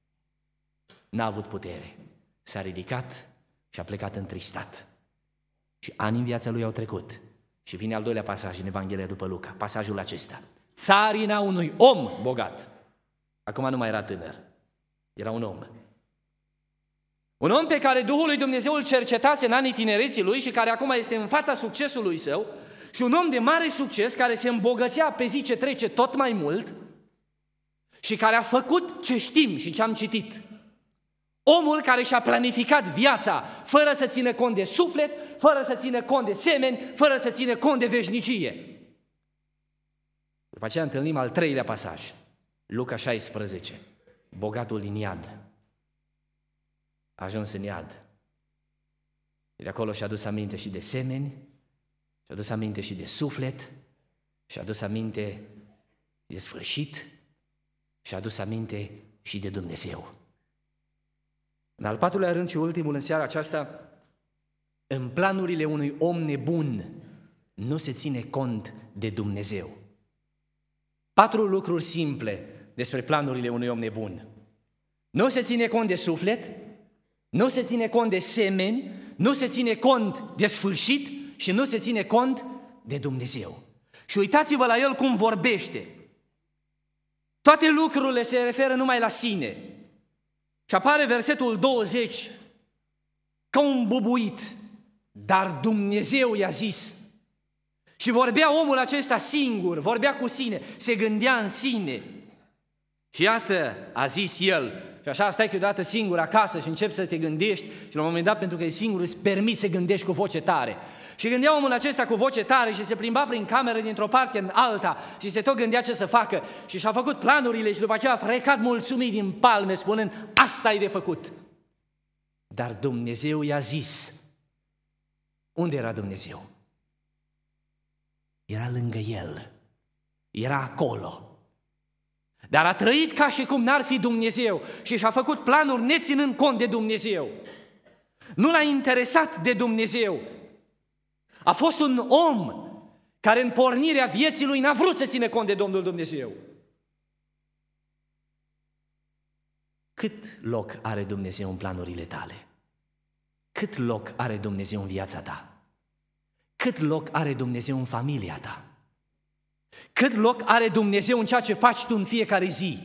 N-a avut putere, s-a ridicat și a plecat întristat. Și ani în viața lui au trecut. Și vine al doilea pasaj în Evanghelia după Luca, pasajul acesta: țarina unui om bogat. Acum nu mai era tânăr, era un om. Un om pe care Duhul lui Dumnezeu îl cercetase în anii tinereții lui și care acum este în fața succesului său, și un om de mare succes care se îmbogățea pe zi ce trece tot mai mult și care a făcut ce știm și ce am citit. Omul care și-a planificat viața fără să țină cont de suflet, fără să țină cont de semeni, fără să țină cont de veșnicie. După aceea întâlnim al treilea pasaj, Luca șaisprezece, bogatul din iad. A ajuns în iad. De acolo și-a adus aminte și de semeni, și-a adus aminte și de suflet, și-a adus aminte de sfârșit, și-a adus aminte și de Dumnezeu. În al patrulea rând și ultimul în seara aceasta, în planurile unui om nebun nu se ține cont de Dumnezeu. Patru lucruri simple despre planurile unui om nebun. Nu se ține cont de suflet, nu se ține cont de semeni, nu se ține cont de sfârșit și nu se ține cont de Dumnezeu. Și uitați-vă la el cum vorbește. Toate lucrurile se referă numai la sine. Și apare versetul douăzeci ca un bubuit, dar Dumnezeu i-a zis. Și vorbea omul acesta singur, vorbea cu sine, se gândea în sine. Și iată, a zis el, și așa stai câteodată singur acasă și începi să te gândești și la un moment dat, pentru că e singur, îți permiți să gândești cu voce tare. Și gândea omul acesta cu voce tare și se plimba prin cameră dintr-o parte în alta și se tot gândea ce să facă și și-a făcut planurile și după aceea a frecat mulțumit din palme spunând: asta e de făcut. Dar Dumnezeu i-a zis. Unde era Dumnezeu? Era lângă el, era acolo. Dar a trăit ca și cum n-ar fi Dumnezeu și și-a făcut planuri neținând cont de Dumnezeu. Nu l-a interesat de Dumnezeu. A fost un om care în pornirea vieții lui n-a vrut să țină cont de Domnul Dumnezeu. Cât loc are Dumnezeu în planurile tale? Cât loc are Dumnezeu în viața ta? Cât loc are Dumnezeu în familia ta? Cât loc are Dumnezeu în ceea ce faci tu în fiecare zi?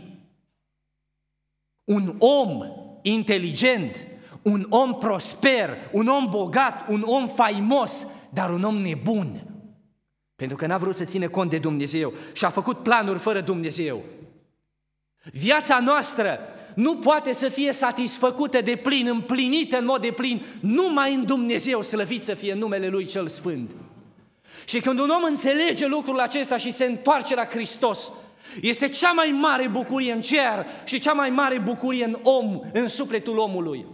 Un om inteligent, un om prosper, un om bogat, un om faimos, dar un om nebun. Pentru că n-a vrut să ține cont de Dumnezeu și a făcut planuri fără Dumnezeu. Viața noastră nu poate să fie satisfăcută de plin, împlinită în mod de plin, numai în Dumnezeu, slăvit să fie numele Lui cel Sfânt. Și când un om înțelege lucrul acesta și se întoarce la Hristos, este cea mai mare bucurie în cer și cea mai mare bucurie în om, în sufletul omului.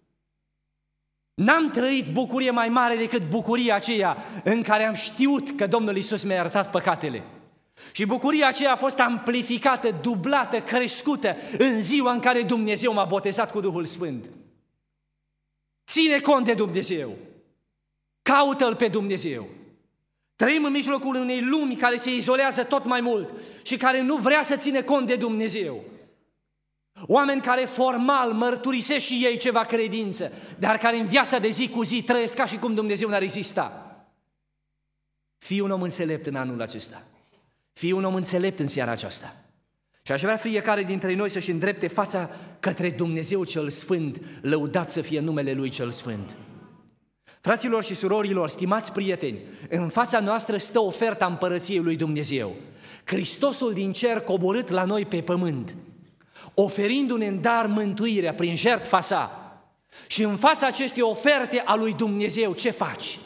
N-am trăit bucurie mai mare decât bucuria aceea în care am știut că Domnul Iisus mi-a iertat păcatele. Și bucuria aceea a fost amplificată, dublată, crescută în ziua în care Dumnezeu m-a botezat cu Duhul Sfânt. Ține cont de Dumnezeu. Caută-L pe Dumnezeu. Trăim în mijlocul unei lumi care se izolează tot mai mult și care nu vrea să ține cont de Dumnezeu. Oameni care formal mărturisesc și ei ceva credință, dar care în viața de zi cu zi trăiesc ca și cum Dumnezeu n-ar exista. Fii un om înțelept în anul acesta. Fii un om înțelept în seara aceasta. Și aș vrea fiecare dintre noi să-și îndrepte fața către Dumnezeu cel Sfânt, lăudat să fie numele Lui cel Sfânt. Fraților și surorilor, stimați prieteni, în fața noastră stă oferta împărăției lui Dumnezeu. Hristosul din cer coborât la noi pe pământ, oferindu-ne în dar mântuirea prin jertfa sa. Și în fața acestei oferte a lui Dumnezeu, ce faci?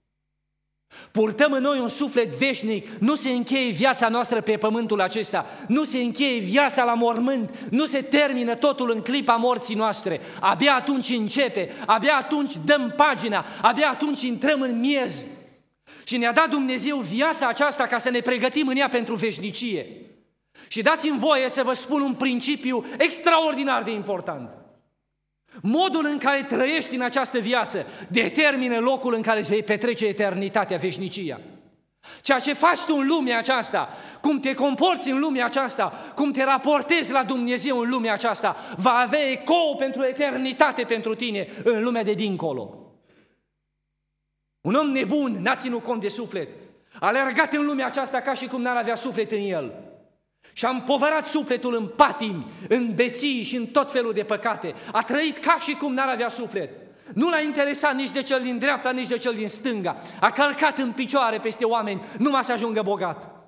Purtăm în noi un suflet veșnic, nu se încheie viața noastră pe pământul acesta, nu se încheie viața la mormânt, nu se termină totul în clipa morții noastre. Abia atunci începe, abia atunci dăm pagina, abia atunci intrăm în miez. Și ne-a dat Dumnezeu viața aceasta ca să ne pregătim în ea pentru veșnicie. Și dați-mi voie să vă spun un principiu extraordinar de important. Modul în care trăiești în această viață determină locul în care se petrece eternitatea, veșnicia. Ceea ce faci tu în lumea aceasta, cum te comporți în lumea aceasta, cum te raportezi la Dumnezeu în lumea aceasta, va avea ecou pentru eternitate pentru tine în lumea de dincolo. Un om nebun n-a ținut cont de suflet, a alergat în lumea aceasta ca și cum n-ar avea suflet în el. Și a împovărat sufletul în patimi, în beții și în tot felul de păcate. A trăit ca și cum n-ar avea suflet. Nu l-a interesat nici de cel din dreapta, nici de cel din stânga. A călcat în picioare peste oameni, numai să ajungă bogat.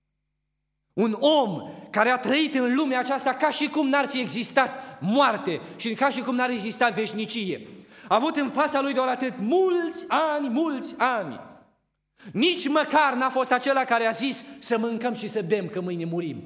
Un om care a trăit în lumea aceasta ca și cum n-ar fi existat moarte și ca și cum n-ar exista veșnicie. A avut în fața lui doar atât mulți ani, mulți ani. Nici măcar n-a fost acela care a zis să mâncăm și să bem, că mâine murim.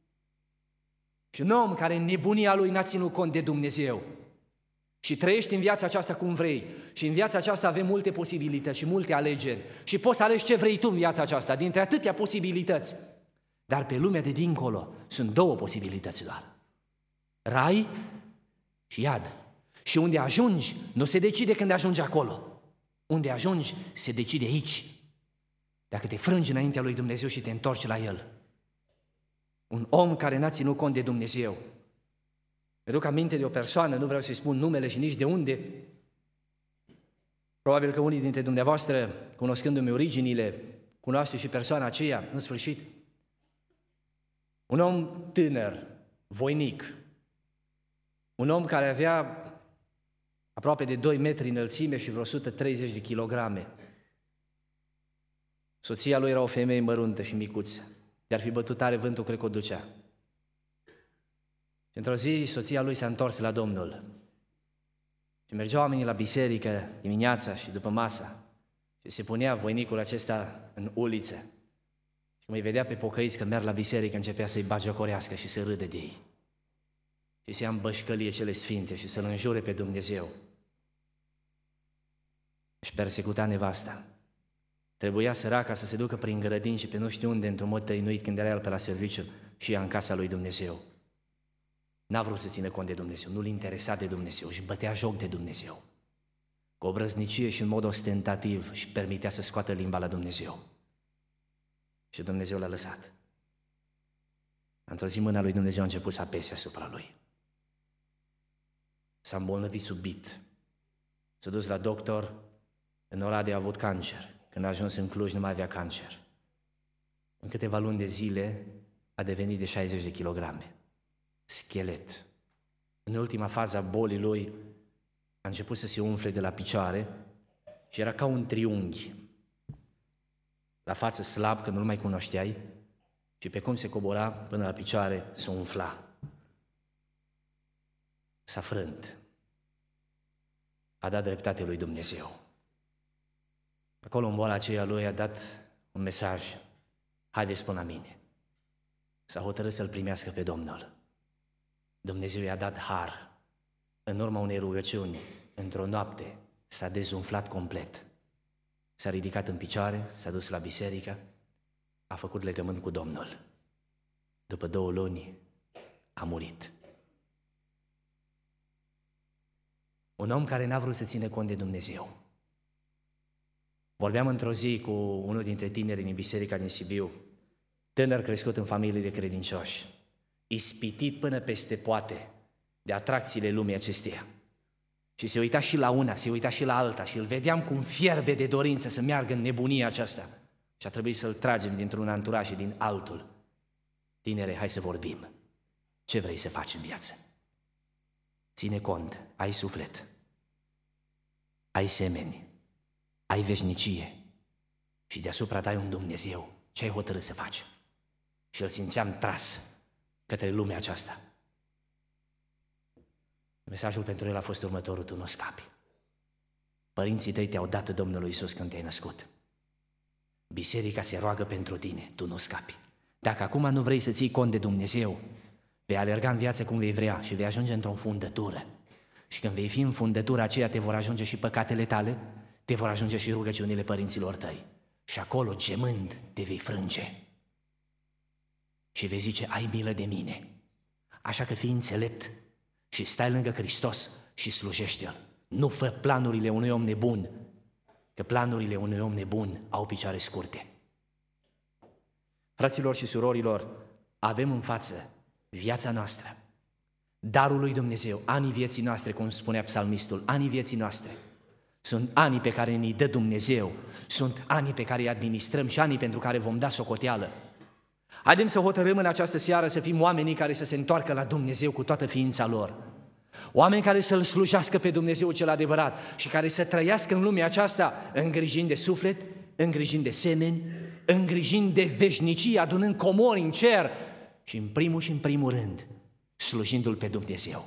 Și un om care în nebunia lui n-a ținut cont de Dumnezeu și trăiești în viața aceasta cum vrei. Și în viața aceasta avem multe posibilități și multe alegeri. Și poți să alegi ce vrei tu în viața aceasta, dintre atâtea posibilități. Dar pe lumea de dincolo sunt două posibilități doar. Rai și iad. Și unde ajungi, nu se decide când ajungi acolo. Unde ajungi, se decide aici. Dacă te frângi înaintea lui Dumnezeu și te întorci la El. Un om care n-a ținut cont de Dumnezeu. Mi-aduc aminte de o persoană, nu vreau să-i spun numele și nici de unde. Probabil că unii dintre dumneavoastră, cunoscându-mi originile, cunoaște și persoana aceea, în sfârșit. Un om tânăr, voinic, un om care avea aproape de doi metri înălțime și vreo o sută treizeci de kilograme. Soția lui era o femeie măruntă și micuță. De-ar fi bătut tare vântul, cred că o ducea. Și într-o zi, soția lui s-a întors la Domnul. Și mergeau oamenii la biserică dimineața și după masa. Și se punea voinicul acesta în uliță. Și cum îi vedea pe pocăiți că merg la biserică, începea să-i bagiocorească și să râde de ei. Și să ia în bășcălie cele sfinte și să-L înjure pe Dumnezeu. Și persecuta nevasta. Trebuia săraca să se ducă prin grădini și pe nu știu unde, într-un mod tăinuit, când era el pe la serviciu și ea în casa lui Dumnezeu. N-a vrut să țină cont de Dumnezeu, nu-l interesa de Dumnezeu, își bătea joc de Dumnezeu. Cu obrăznicie și în mod ostentativ își permitea să scoată limba la Dumnezeu. Și Dumnezeu l-a lăsat. Într-o zi mâna lui Dumnezeu a început să apese asupra lui. S-a îmbolnăvit subit. S-a dus la doctor, în Oradea a avut cancer. Când a ajuns în Cluj nu mai avea cancer. În câteva luni de zile a devenit de șaizeci de kilograme. Schelet. În ultima fază a bolii lui a început să se umfle de la picioare și era ca un triunghi. La față slab, că nu-l mai cunoșteai, și pe cum se cobora până la picioare se umfla. S-a frânt. A dat dreptate lui Dumnezeu. Acolo în boala aceea lui a dat un mesaj: haideți până la mine. S-a hotărât să-L primească pe Domnul. Dumnezeu i-a dat har. În urma unei rugăciuni, într-o noapte, s-a dezumflat complet. S-a ridicat în picioare, s-a dus la biserică a făcut legământ cu Domnul. După două luni a murit. Un om care n-a vrut să țină cont de Dumnezeu. Vorbeam într-o zi cu unul dintre tinerii din biserica din Sibiu, tânăr crescut în familie de credincioși, ispitit până peste poate de atracțiile lumii acesteia. Și se uita și la una, se uita și la alta și îl vedeam cum fierbe de dorință să meargă în nebunia aceasta. Și a trebuit să-l tragem dintr-un anturaj și din altul. Tinere, hai să vorbim. Ce vrei să faci în viață? Ține cont, ai suflet, ai semeni, ai veșnicie și deasupra ta ai un Dumnezeu. Ce ai hotărât să faci? Și îl simțeam tras către lumea aceasta. Mesajul pentru el a fost următorul: tu nu scapi. Părinții tăi te-au dat Domnului Iisus când te-ai născut. Biserica se roagă pentru tine, tu nu scapi. Dacă acum nu vrei să ții cont de Dumnezeu, vei alerga în viață cum vei vrea și vei ajunge într-o fundătură. Și când vei fi în fundătura aceea, te vor ajunge și păcatele tale, te vor ajunge și rugăciunile părinților tăi. Și acolo, gemând, te vei frânge. Și vei zice: ai milă de mine. Așa că fii înțelept și stai lângă Hristos și slujește-L. Nu fă planurile unui om nebun, că planurile unui om nebun au picioare scurte. Fraților și surorilor, avem în față viața noastră, darul lui Dumnezeu, anii vieții noastre, cum spunea psalmistul, anii vieții noastre. Sunt anii pe care ne-i dă Dumnezeu, sunt anii pe care îi administrăm și anii pentru care vom da socoteală. Haideți să hotărâm în această seară să fim oamenii care să se întoarcă la Dumnezeu cu toată ființa lor. Oameni care să-L slujească pe Dumnezeu cel adevărat și care să trăiască în lumea aceasta îngrijind de suflet, îngrijind de semeni, îngrijind de veșnicie, adunând comori în cer și în primul și în primul rând slujindu-L pe Dumnezeu.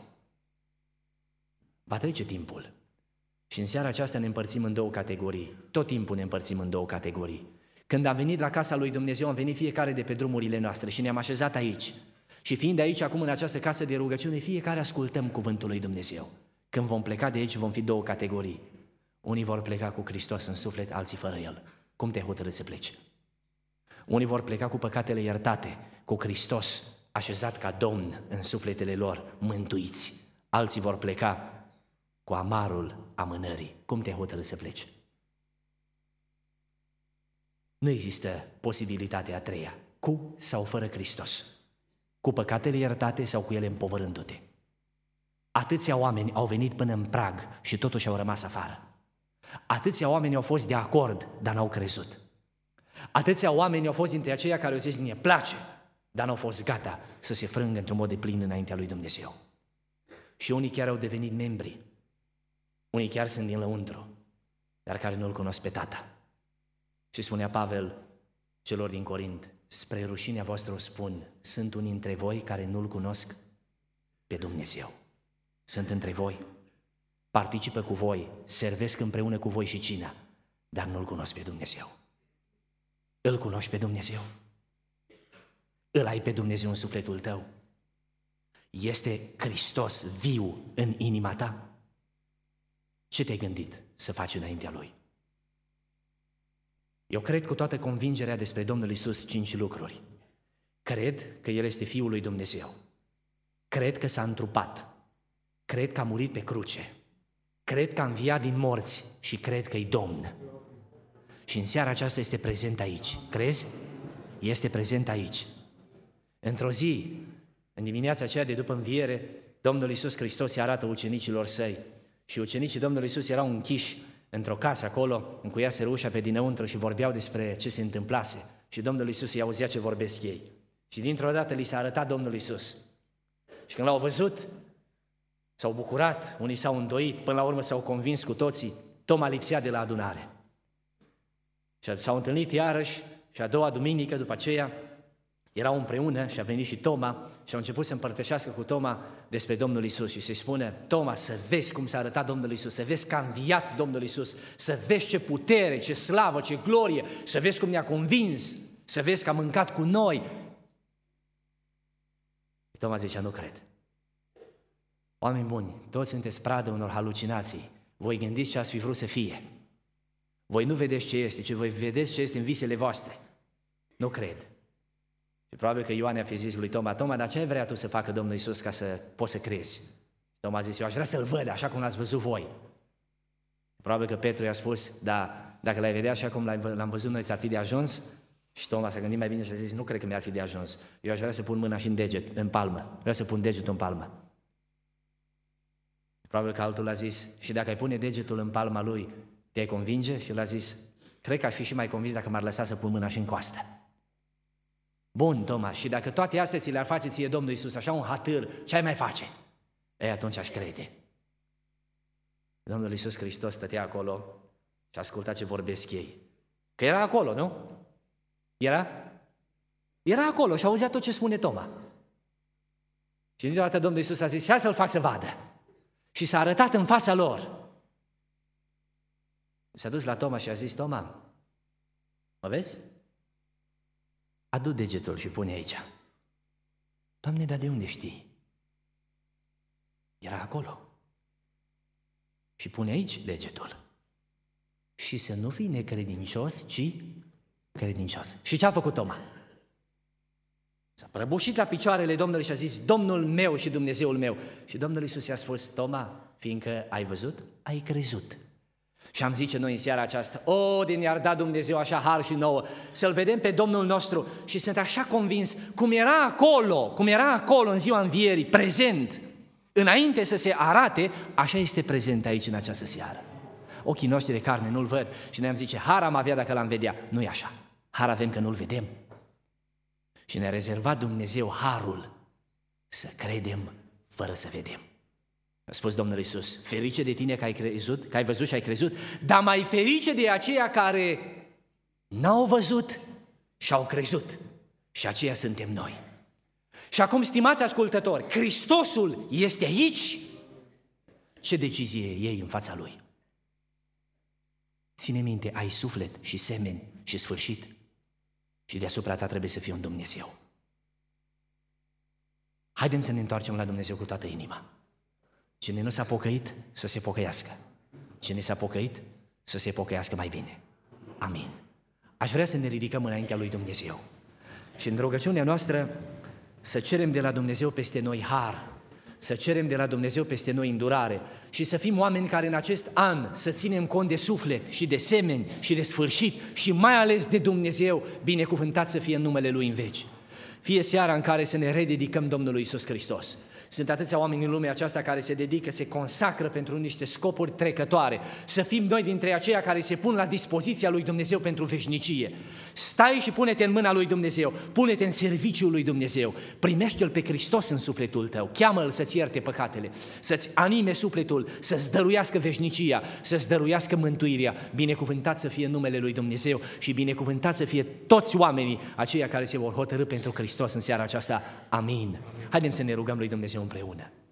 Va trece timpul și în seara aceasta ne împărțim în două categorii. Tot timpul ne împărțim în două categorii. Când am venit la casa lui Dumnezeu, am venit fiecare de pe drumurile noastre și ne-am așezat aici. Și fiind de aici acum în această casă de rugăciune, fiecare ascultăm cuvântul lui Dumnezeu. Când vom pleca de aici, vom fi două categorii. Unii vor pleca cu Hristos în suflet, alții fără El. Cum te-ai hotărât să pleci? Unii vor pleca cu păcatele iertate, cu Hristos așezat ca Domn în sufletele lor, mântuiți. Alții vor pleca cu amarul amânării. Cum te-ai hotărât să pleci? Nu există posibilitatea a treia, cu sau fără Hristos, cu păcatele iertate sau cu ele împovărându-te. Atâția oameni au venit până în prag și totuși au rămas afară. Atâția oameni au fost de acord, dar n-au crezut. Atâția oameni au fost dintre aceia care au zis: ne place, dar n-au fost gata să se frângă într-un mod deplin înaintea lui Dumnezeu. Și unii chiar au devenit membri, unii chiar sunt din lăuntru, dar care nu-L cunosc pe Tata. Și spunea Pavel celor din Corint: spre rușinea voastră o spun, sunt unii între voi care nu-L cunosc pe Dumnezeu. Sunt între voi, participă cu voi, servesc împreună cu voi și cina, dar nu-L cunosc pe Dumnezeu. Îl cunoști pe Dumnezeu? Îl ai pe Dumnezeu în sufletul tău? Este Hristos viu în inima ta? Ce te-ai gândit să faci înaintea Lui? Eu cred cu toată convingerea despre Domnul Iisus cinci lucruri. Cred că El este Fiul lui Dumnezeu. Cred că s-a întrupat. Cred că a murit pe cruce. Cred că a înviat din morți și cred că e Domn. Și în seara aceasta este prezent aici. Crezi? Este prezent aici. Într-o zi, în dimineața aceea de după înviere, Domnul Iisus Hristos se arată ucenicilor Săi. Și ucenicii Domnului Iisus erau închiși într-o casă acolo, încuiaseră ușa pe dinăuntru și vorbeau despre ce se întâmplase. Și Domnul Iisus îi auzea ce vorbesc ei. Și dintr-o dată li s-a arătat Domnul Iisus. Și când l-au văzut, s-au bucurat, unii s-au îndoit, până la urmă s-au convins cu toții. Toma lipsea de la adunare. Și s-au întâlnit iarăși și a doua duminică după aceea erau împreună și a venit și Toma și au început să împărtășească cu Toma despre Domnul Iisus și se spune: Toma, să vezi cum s-a arătat Domnul Iisus, să vezi că a înviat Domnul Iisus, să vezi ce putere, ce slavă, ce glorie, să vezi cum ne-a convins, să vezi că a mâncat cu noi. Și Toma zicea: nu cred. Oameni buni, toți sunteți pradă unor halucinații. Voi gândiți ce ați fi vrut să fie. Voi nu vedeți ce este, ci voi vedeți ce este în visele voastre. Nu cred. Și probabil că Ioan a fi zis lui Toma, Toma, dar ce ai vrea tu să facă Domnul Iisus ca să poți să crezi? Toma a zis, eu aș vrea să-L văd așa cum l-ați văzut voi. Probabil că Petru i-a spus, da, dacă l-ai vedea așa cum l-am văzut noi, ți-ar fi de ajuns? Și Toma s-a gândit mai bine și a zis, nu cred că mi-ar fi de ajuns. Eu aș vrea să pun mâna și în deget, în palmă. Vreau să pun degetul în palmă. Probabil că altul a zis, și dacă ai pune degetul în palma lui, te-ai convinge? Și el a zis, cred că aș fi și mai convins dacă m-ar lăsa să pun mâna și în coastă. Bun, Toma, și dacă toate astea ți le-ar face ție Domnul Iisus, așa un hatâr, ce ai mai face? Ei, atunci aș crede. Domnul Iisus Hristos stătea acolo și asculta ce vorbesc ei. Că era acolo, nu? Era? Era acolo și auzea tot ce spune Toma. Și dintr-o dată Domnul Iisus a zis, hai să-l fac să vadă. Și s-a arătat în fața lor. S-a dus la Toma și a zis, Toma, mă vezi? Adu degetul și pune aici. Doamne, dar de unde știi? Era acolo. Și pune aici degetul. Și să nu fii necredincios, ci credincios. Și ce a făcut Toma? S-a prăbușit la picioarele Domnului și a zis, Domnul meu și Dumnezeul meu. Și Domnul Iisus i-a spus, Toma, fiindcă ai văzut, ai crezut. Și am zice noi în seara aceasta, o, de ne-ar da Dumnezeu așa har și nouă, să-L vedem pe Domnul nostru și sunt așa convins, cum era acolo, cum era acolo în ziua învierii, prezent, înainte să se arate, așa este prezent aici în această seară. Ochii noștri de carne nu-L văd și ne-am zice, har am avea dacă L-am vedea. Nu e așa, har avem că nu-L vedem. Și ne-a rezervat Dumnezeu harul să credem fără să vedem. A spus Domnul Iisus, ferice de tine că ai crezut, că ai văzut și ai crezut, dar mai ferice de aceia care n-au văzut și au crezut. Și aceia suntem noi. Și acum, stimați ascultători, Hristosul este aici. Ce decizie iei în fața Lui? Ține minte, ai suflet și semeni și sfârșit. Și deasupra ta trebuie să fie un Dumnezeu. Haidem să ne întoarcem la Dumnezeu cu toată inima. Cine nu s-a pocăit, să se pocăiască. Cine s-a pocăit, să se pocăiască mai bine. Amin. Aș vrea să ne ridicăm înaintea lui Dumnezeu. Și în rugăciunea noastră să cerem de la Dumnezeu peste noi har, să cerem de la Dumnezeu peste noi îndurare și să fim oameni care în acest an să ținem cont de suflet și de semeni și de sfârșit și mai ales de Dumnezeu, binecuvântat să fie în numele Lui în veci. Fie seara în care să ne rededicăm Domnului Iisus Hristos. Sunt atâția oameni în lumea aceasta care se dedică, se consacră pentru niște scopuri trecătoare. Să fim noi dintre aceia care se pun la dispoziția lui Dumnezeu pentru veșnicie. Stai și pune-te în mâna lui Dumnezeu, pune-te în serviciul lui Dumnezeu, primește-L pe Hristos în sufletul tău, cheamă-L să-ți ierte păcatele, să-ți anime sufletul, să-ți dăruiască veșnicia, să-ți dăruiască mântuirea. Binecuvântat să fie numele lui Dumnezeu și binecuvântat să fie toți oamenii aceia care se vor hotărî pentru Hristos în seara aceasta. Amin. Haidem să ne rugăm lui Dumnezeu împreună.